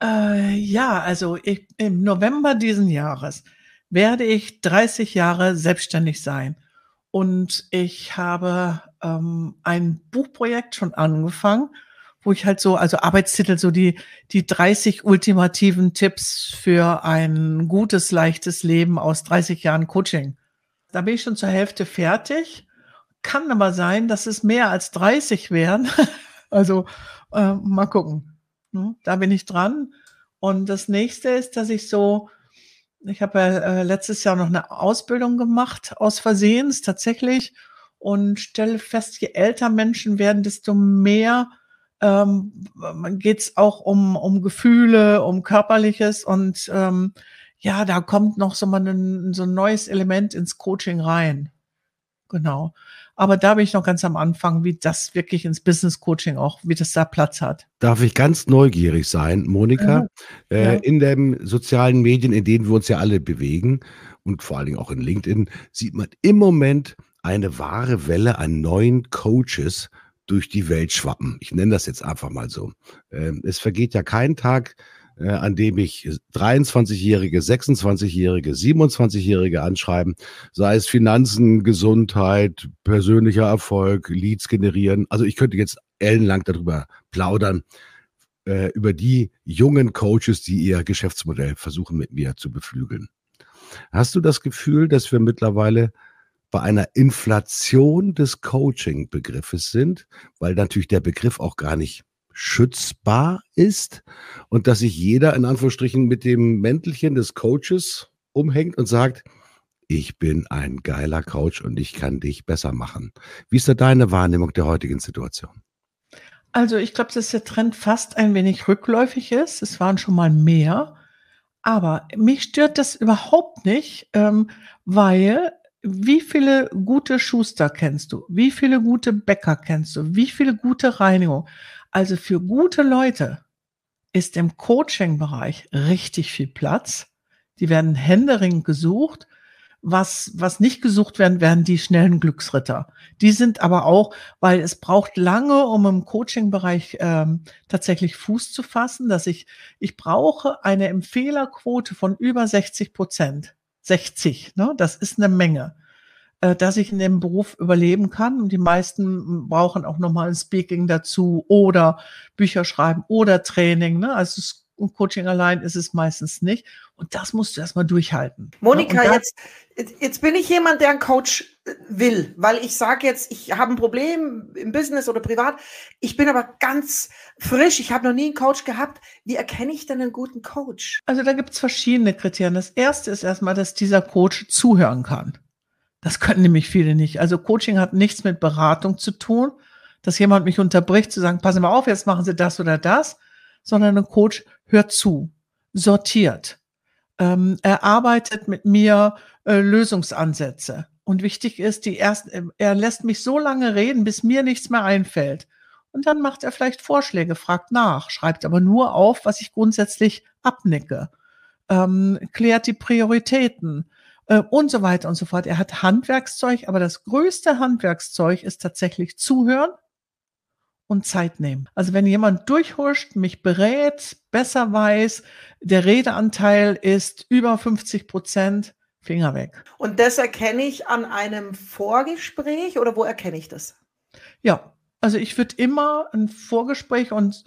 Also im November diesen Jahres werde ich 30 Jahre selbstständig sein. Und ich habe ein Buchprojekt schon angefangen, wo ich halt also Arbeitstitel, so die 30 ultimativen Tipps für ein gutes, leichtes Leben aus 30 Jahren Coaching. Da bin ich schon zur Hälfte fertig. Kann aber sein, dass es mehr als 30 werden. Also mal gucken. Da bin ich dran. Und das nächste ist, dass ich habe ja letztes Jahr noch eine Ausbildung gemacht, aus Versehens tatsächlich, und stelle fest, je älter Menschen werden, desto mehr geht es auch um Gefühle, um Körperliches. Und da kommt noch so ein neues Element ins Coaching rein. Genau. Aber da bin ich noch ganz am Anfang, wie das wirklich ins Business Coaching auch, wie das da Platz hat. Darf ich ganz neugierig sein, Monika? In den sozialen Medien, in denen wir uns ja alle bewegen und vor allen Dingen auch in LinkedIn, sieht man im Moment eine wahre Welle an neuen Coaches durch die Welt schwappen. Ich nenne das jetzt einfach mal so. Es vergeht ja kein Tag, an dem ich 23-Jährige, 26-Jährige, 27-Jährige anschreiben, sei es Finanzen, Gesundheit, persönlicher Erfolg, Leads generieren. Also ich könnte jetzt ellenlang darüber plaudern, über die jungen Coaches, die ihr Geschäftsmodell versuchen mit mir zu beflügeln. Hast du das Gefühl, dass wir mittlerweile bei einer Inflation des Coaching-Begriffes sind, weil natürlich der Begriff auch gar nicht schützbar ist und dass sich jeder in Anführungsstrichen mit dem Mäntelchen des Coaches umhängt und sagt, ich bin ein geiler Coach und ich kann dich besser machen. Wie ist da deine Wahrnehmung der heutigen Situation? Also ich glaube, dass der Trend fast ein wenig rückläufig ist. Es waren schon mal mehr. Aber mich stört das überhaupt nicht, weil wie viele gute Schuster kennst du? Wie viele gute Bäcker kennst du? Wie viele gute Reinigung? Also für gute Leute ist im Coaching-Bereich richtig viel Platz. Die werden händeringend gesucht. Was nicht gesucht werden, werden die schnellen Glücksritter. Die sind aber auch, weil es braucht lange, um im Coaching-Bereich tatsächlich Fuß zu fassen, dass ich brauche eine Empfehlerquote von über 60%. 60, ne? Das ist eine Menge, dass ich in dem Beruf überleben kann. Und die meisten brauchen auch nochmal ein Speaking dazu oder Bücher schreiben oder Training, ne? Also Coaching allein ist es meistens nicht. Und das musst du erstmal durchhalten. Monika, Ne? jetzt bin ich jemand, der einen Coach will, weil ich sage jetzt, ich habe ein Problem im Business oder privat. Ich bin aber ganz frisch. Ich habe noch nie einen Coach gehabt. Wie erkenne ich denn einen guten Coach? Also da gibt es verschiedene Kriterien. Das erste ist erstmal, dass dieser Coach zuhören kann. Das können nämlich viele nicht. Also Coaching hat nichts mit Beratung zu tun, dass jemand mich unterbricht, zu sagen, passen Sie mal auf, jetzt machen Sie das oder das, sondern ein Coach hört zu, sortiert. Er arbeitet mit mir Lösungsansätze. Und wichtig ist, er lässt mich so lange reden, bis mir nichts mehr einfällt. Und dann macht er vielleicht Vorschläge, fragt nach, schreibt aber nur auf, was ich grundsätzlich abnicke, klärt die Prioritäten und so weiter und so fort. Er hat Handwerkszeug, aber das größte Handwerkszeug ist tatsächlich zuhören und Zeit nehmen. Also wenn jemand durchhuscht, mich berät, besser weiß, der Redeanteil ist über 50%, Finger weg. Und das erkenne ich an einem Vorgespräch oder wo erkenne ich das? Ja, also ich würde immer ein Vorgespräch und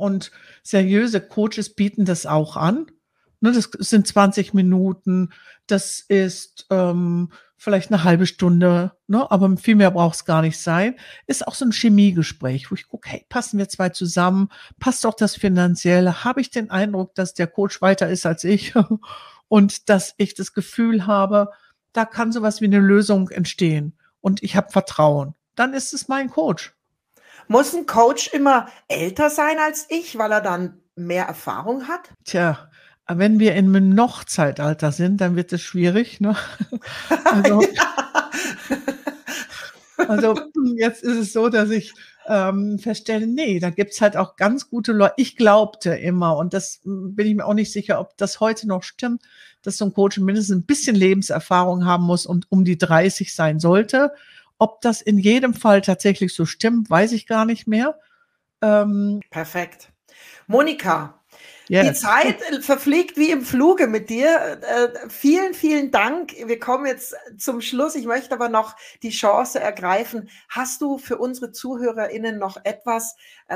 seriöse Coaches bieten das auch an. Ne, das sind 20 Minuten, das ist vielleicht eine halbe Stunde, ne, aber viel mehr braucht es gar nicht sein. Ist auch so ein Chemiegespräch, wo ich gucke, hey, passen wir zwei zusammen? Passt auch das Finanzielle? Habe ich den Eindruck, dass der Coach weiter ist als ich und dass ich das Gefühl habe, da kann sowas wie eine Lösung entstehen und ich habe Vertrauen. Dann ist es mein Coach. Muss ein Coach immer älter sein als ich, weil er dann mehr Erfahrung hat? Tja, wenn wir in einem Noch-Zeitalter sind, dann wird es schwierig, ne? Also jetzt ist es so, dass ich feststelle, nee, da gibt's halt auch ganz gute Leute. Ich glaubte immer, und das bin ich mir auch nicht sicher, ob das heute noch stimmt, dass so ein Coach mindestens ein bisschen Lebenserfahrung haben muss und um die 30 sein sollte. Ob das in jedem Fall tatsächlich so stimmt, weiß ich gar nicht mehr. Perfekt. Monika, yes. Die Zeit verfliegt wie im Fluge mit dir. Vielen, vielen Dank. Wir kommen jetzt zum Schluss. Ich möchte aber noch die Chance ergreifen. Hast du für unsere ZuhörerInnen noch etwas,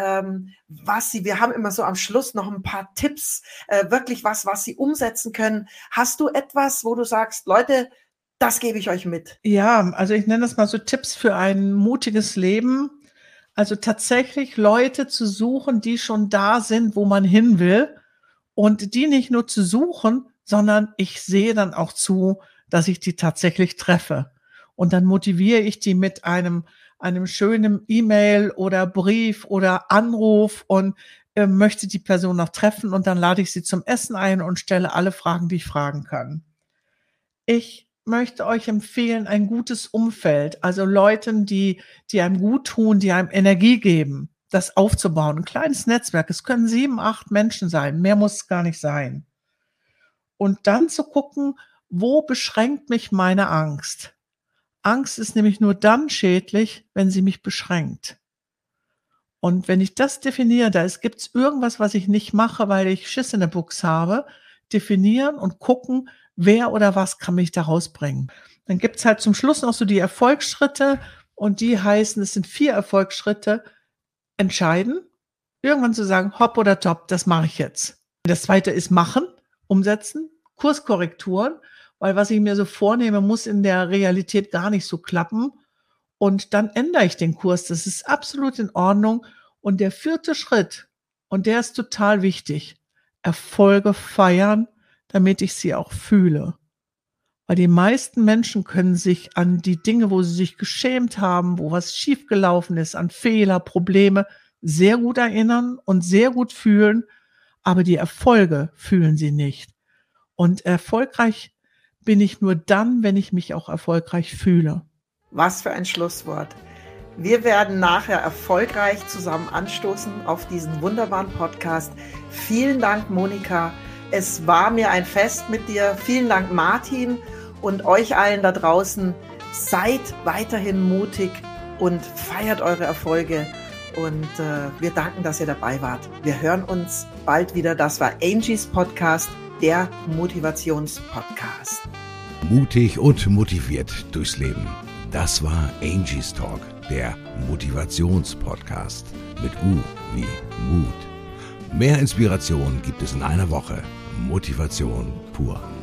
wir haben immer so am Schluss noch ein paar Tipps, wirklich was sie umsetzen können. Hast du etwas, wo du sagst, Leute, das gebe ich euch mit? Ja, also ich nenne das mal so Tipps für ein mutiges Leben. Also tatsächlich Leute zu suchen, die schon da sind, wo man hin will. Und die nicht nur zu suchen, sondern ich sehe dann auch zu, dass ich die tatsächlich treffe. Und dann motiviere ich die mit einem schönen E-Mail oder Brief oder Anruf und möchte die Person noch treffen. Und dann lade ich sie zum Essen ein und stelle alle Fragen, die ich fragen kann. Ich möchte euch empfehlen, ein gutes Umfeld, also Leuten, die einem gut tun, die einem Energie geben, das aufzubauen. Ein kleines Netzwerk, es können 7, 8 Menschen sein, mehr muss es gar nicht sein. Und dann zu gucken, wo beschränkt mich meine Angst? Angst ist nämlich nur dann schädlich, wenn sie mich beschränkt. Und wenn ich das definiere, gibt es irgendwas, was ich nicht mache, weil ich Schiss in der Buchs habe, definieren und gucken, wer oder was kann mich da rausbringen. Dann gibt es halt zum Schluss noch so die Erfolgsschritte und die heißen, es sind 4 Erfolgsschritte. Entscheiden, irgendwann zu sagen, hopp oder top, das mache ich jetzt. Das zweite ist machen, umsetzen, Kurskorrekturen, weil was ich mir so vornehme, muss in der Realität gar nicht so klappen. Und dann ändere ich den Kurs. Das ist absolut in Ordnung. Und der 4. Schritt, und der ist total wichtig, Erfolge feiern, damit ich sie auch fühle. Weil die meisten Menschen können sich an die Dinge, wo sie sich geschämt haben, wo was schiefgelaufen ist, an Fehler, Probleme, sehr gut erinnern und sehr gut fühlen, aber die Erfolge fühlen sie nicht. Und erfolgreich bin ich nur dann, wenn ich mich auch erfolgreich fühle. Was für ein Schlusswort. Wir werden nachher erfolgreich zusammen anstoßen auf diesen wunderbaren Podcast. Vielen Dank, Monika. Es war mir ein Fest mit dir. Vielen Dank, Martin, und euch allen da draußen. Seid weiterhin mutig und feiert eure Erfolge. Und wir danken, dass ihr dabei wart. Wir hören uns bald wieder. Das war Angies Podcast, der Motivationspodcast. Mutig und motiviert durchs Leben. Das war Angies Talk, der Motivationspodcast mit U wie Mut. Mehr Inspiration gibt es in einer Woche. Motivation pur.